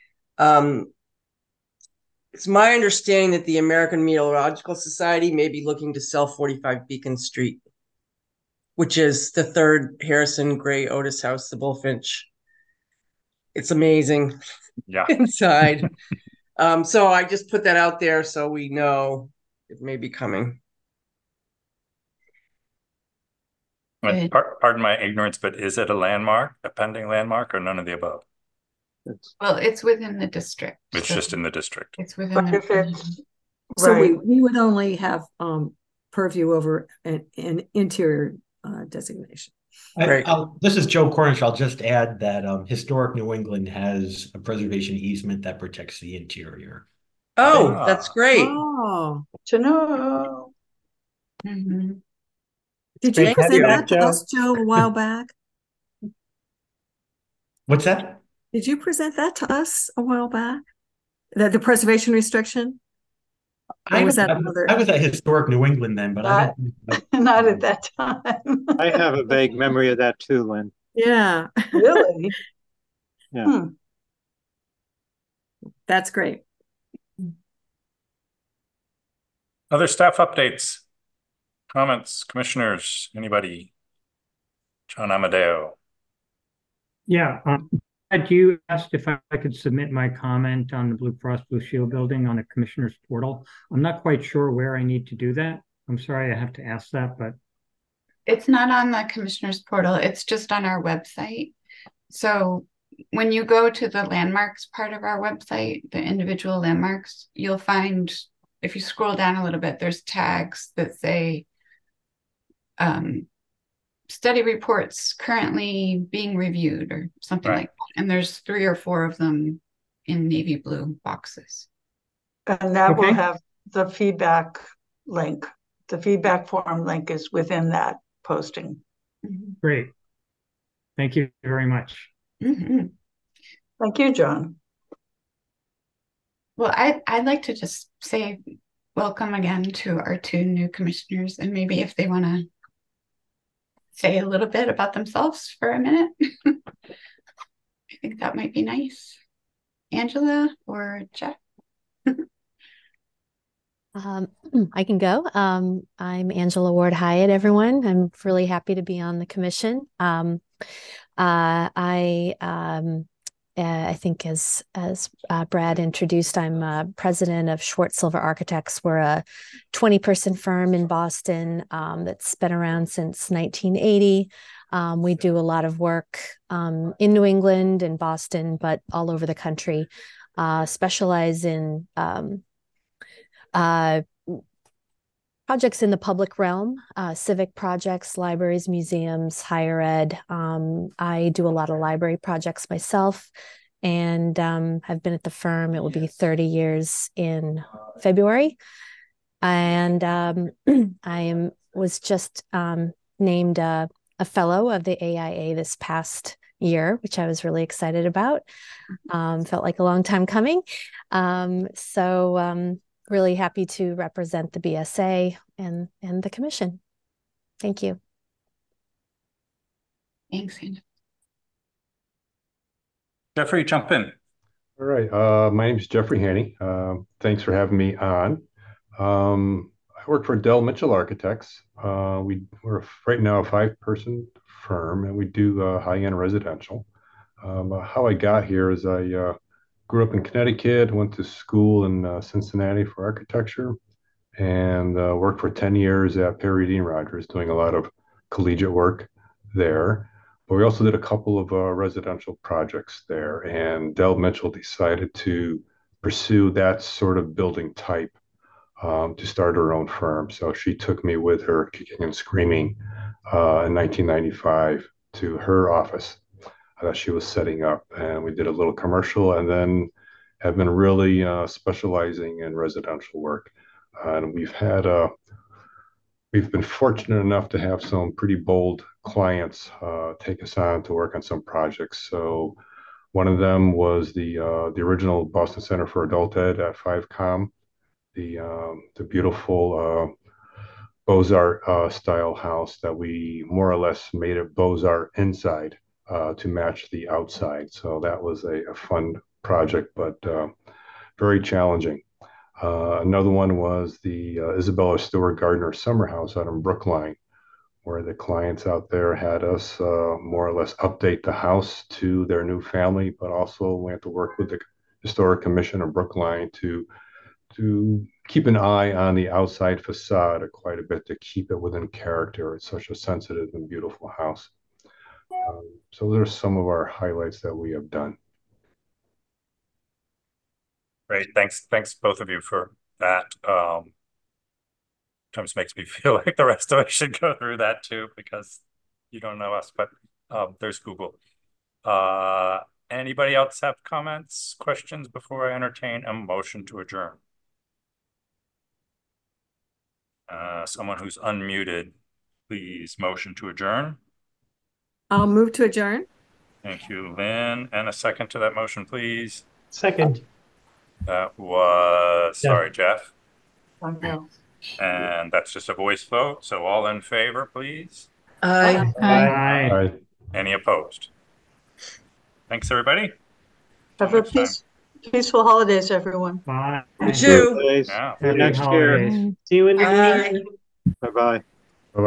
Speaker 19: It's my understanding that the American Meteorological Society may be looking to sell 45 Beacon Street, which is the third Harrison Gray Otis house, the Bullfinch. It's amazing.
Speaker 1: Yeah.
Speaker 19: Inside. So I just put that out there so we know it may be coming.
Speaker 1: Pardon my ignorance, but is it a landmark, a pending landmark, or none of the above?
Speaker 3: Well, it's within the district.
Speaker 1: It's just in the district.
Speaker 3: It's within the
Speaker 11: So we would only have purview over an interior designation.
Speaker 21: This is Joe Cornish. I'll just add that Historic New England has a preservation easement that protects the interior.
Speaker 19: Oh, that's great.
Speaker 11: Oh,
Speaker 7: to know.
Speaker 3: Mm-hmm.
Speaker 11: Did you present that to us, Joe, a while back?
Speaker 21: What's that?
Speaker 11: Did you present that to us a while back? The preservation restriction?
Speaker 21: I was at Historic New England then, but I don't
Speaker 7: not at that time.
Speaker 16: I have a vague memory of that too, Lynn.
Speaker 11: Yeah.
Speaker 7: Really?
Speaker 16: Yeah.
Speaker 11: That's great.
Speaker 1: Other staff updates, comments, commissioners, anybody? John Amadeo.
Speaker 15: Yeah. You asked if I could submit my comment on the Blue Cross Blue Shield building on the commissioner's portal. I'm not quite sure where I need to do that. I'm sorry I have to ask that, but
Speaker 3: it's not on the commissioner's portal. It's just on our website. So when you go to the landmarks part of our website, the individual landmarks, you'll find, if you scroll down a little bit, there's tags that say study reports currently being reviewed or something like that. And there's 3 or 4 of them in navy blue boxes.
Speaker 7: And that will have the feedback link. The feedback form link is within that posting.
Speaker 15: Great. Thank you very much.
Speaker 3: Mm-hmm.
Speaker 7: Thank you, John.
Speaker 3: Well, I'd like to just say welcome again to our 2 new commissioners, and maybe if they want to say a little bit about themselves for a minute? I think that might be nice. Angela or Jeff?
Speaker 17: I can go. I'm Angela Ward Hyatt, everyone. I'm really happy to be on the commission. I think as Brad introduced, I'm president of Schwartz Silver Architects. We're a 20-person firm in Boston that's been around since 1980. We do a lot of work in New England and Boston, but all over the country. Specialize in projects in the public realm, civic projects, libraries, museums, higher ed. I do a lot of library projects myself, and have been at the firm. It will be 30 years in February. And was just named a fellow of the AIA this past year, which I was really excited about. Felt like a long time coming. Really happy to represent the BSA and the commission. Thank you.
Speaker 3: Thanks, Angela.
Speaker 1: Jeffrey, jump in.
Speaker 4: All right. My name is Jeffrey Haney. Thanks for having me on. I work for Dell Mitchell Architects. We're right now a 5-person firm, and we do high-end residential. How I got here is I grew up in Connecticut, went to school in Cincinnati for architecture, and worked for 10 years at Perry Dean Rogers, doing a lot of collegiate work there. But we also did a couple of residential projects there, and Dell Mitchell decided to pursue that sort of building type to start her own firm. So she took me with her, kicking and screaming, in 1995 to her office that she was setting up, and we did a little commercial, and then have been really specializing in residential work. And we've been fortunate enough to have some pretty bold clients take us on to work on some projects. So one of them was the original Boston Center for Adult Ed at 5Com, the beautiful Beaux-Arts style house that we more or less made it Beaux-Arts inside to match the outside. So that was a fun project, but very challenging. Another one was the Isabella Stewart Gardner Summer House out in Brookline, where the clients out there had us more or less update the house to their new family, but also we had to work with the Historic Commission of Brookline to keep an eye on the outside facade quite a bit to keep it within character. It's such a sensitive and beautiful house. So there's some of our highlights that we have done.
Speaker 1: Great. Thanks both of you for that. Sometimes makes me feel like the rest of us should go through that too, because you don't know us, but there's Google. Anybody else have comments, questions before I entertain a motion to adjourn? Someone who's unmuted, please motion to adjourn.
Speaker 11: I'll move to adjourn.
Speaker 1: Thank you, Lynn. And a second to that motion, please.
Speaker 18: Second.
Speaker 1: That was, sorry, Jeff.
Speaker 7: No.
Speaker 1: And that's just a voice vote. So all in favor, please.
Speaker 19: Aye.
Speaker 4: Aye.
Speaker 1: Any opposed? Thanks, everybody.
Speaker 7: Have a peaceful holidays, everyone.
Speaker 15: Bye.
Speaker 19: You too.
Speaker 1: Yeah.
Speaker 16: Next year.
Speaker 18: See you in the
Speaker 19: Bye.
Speaker 16: Bye-bye.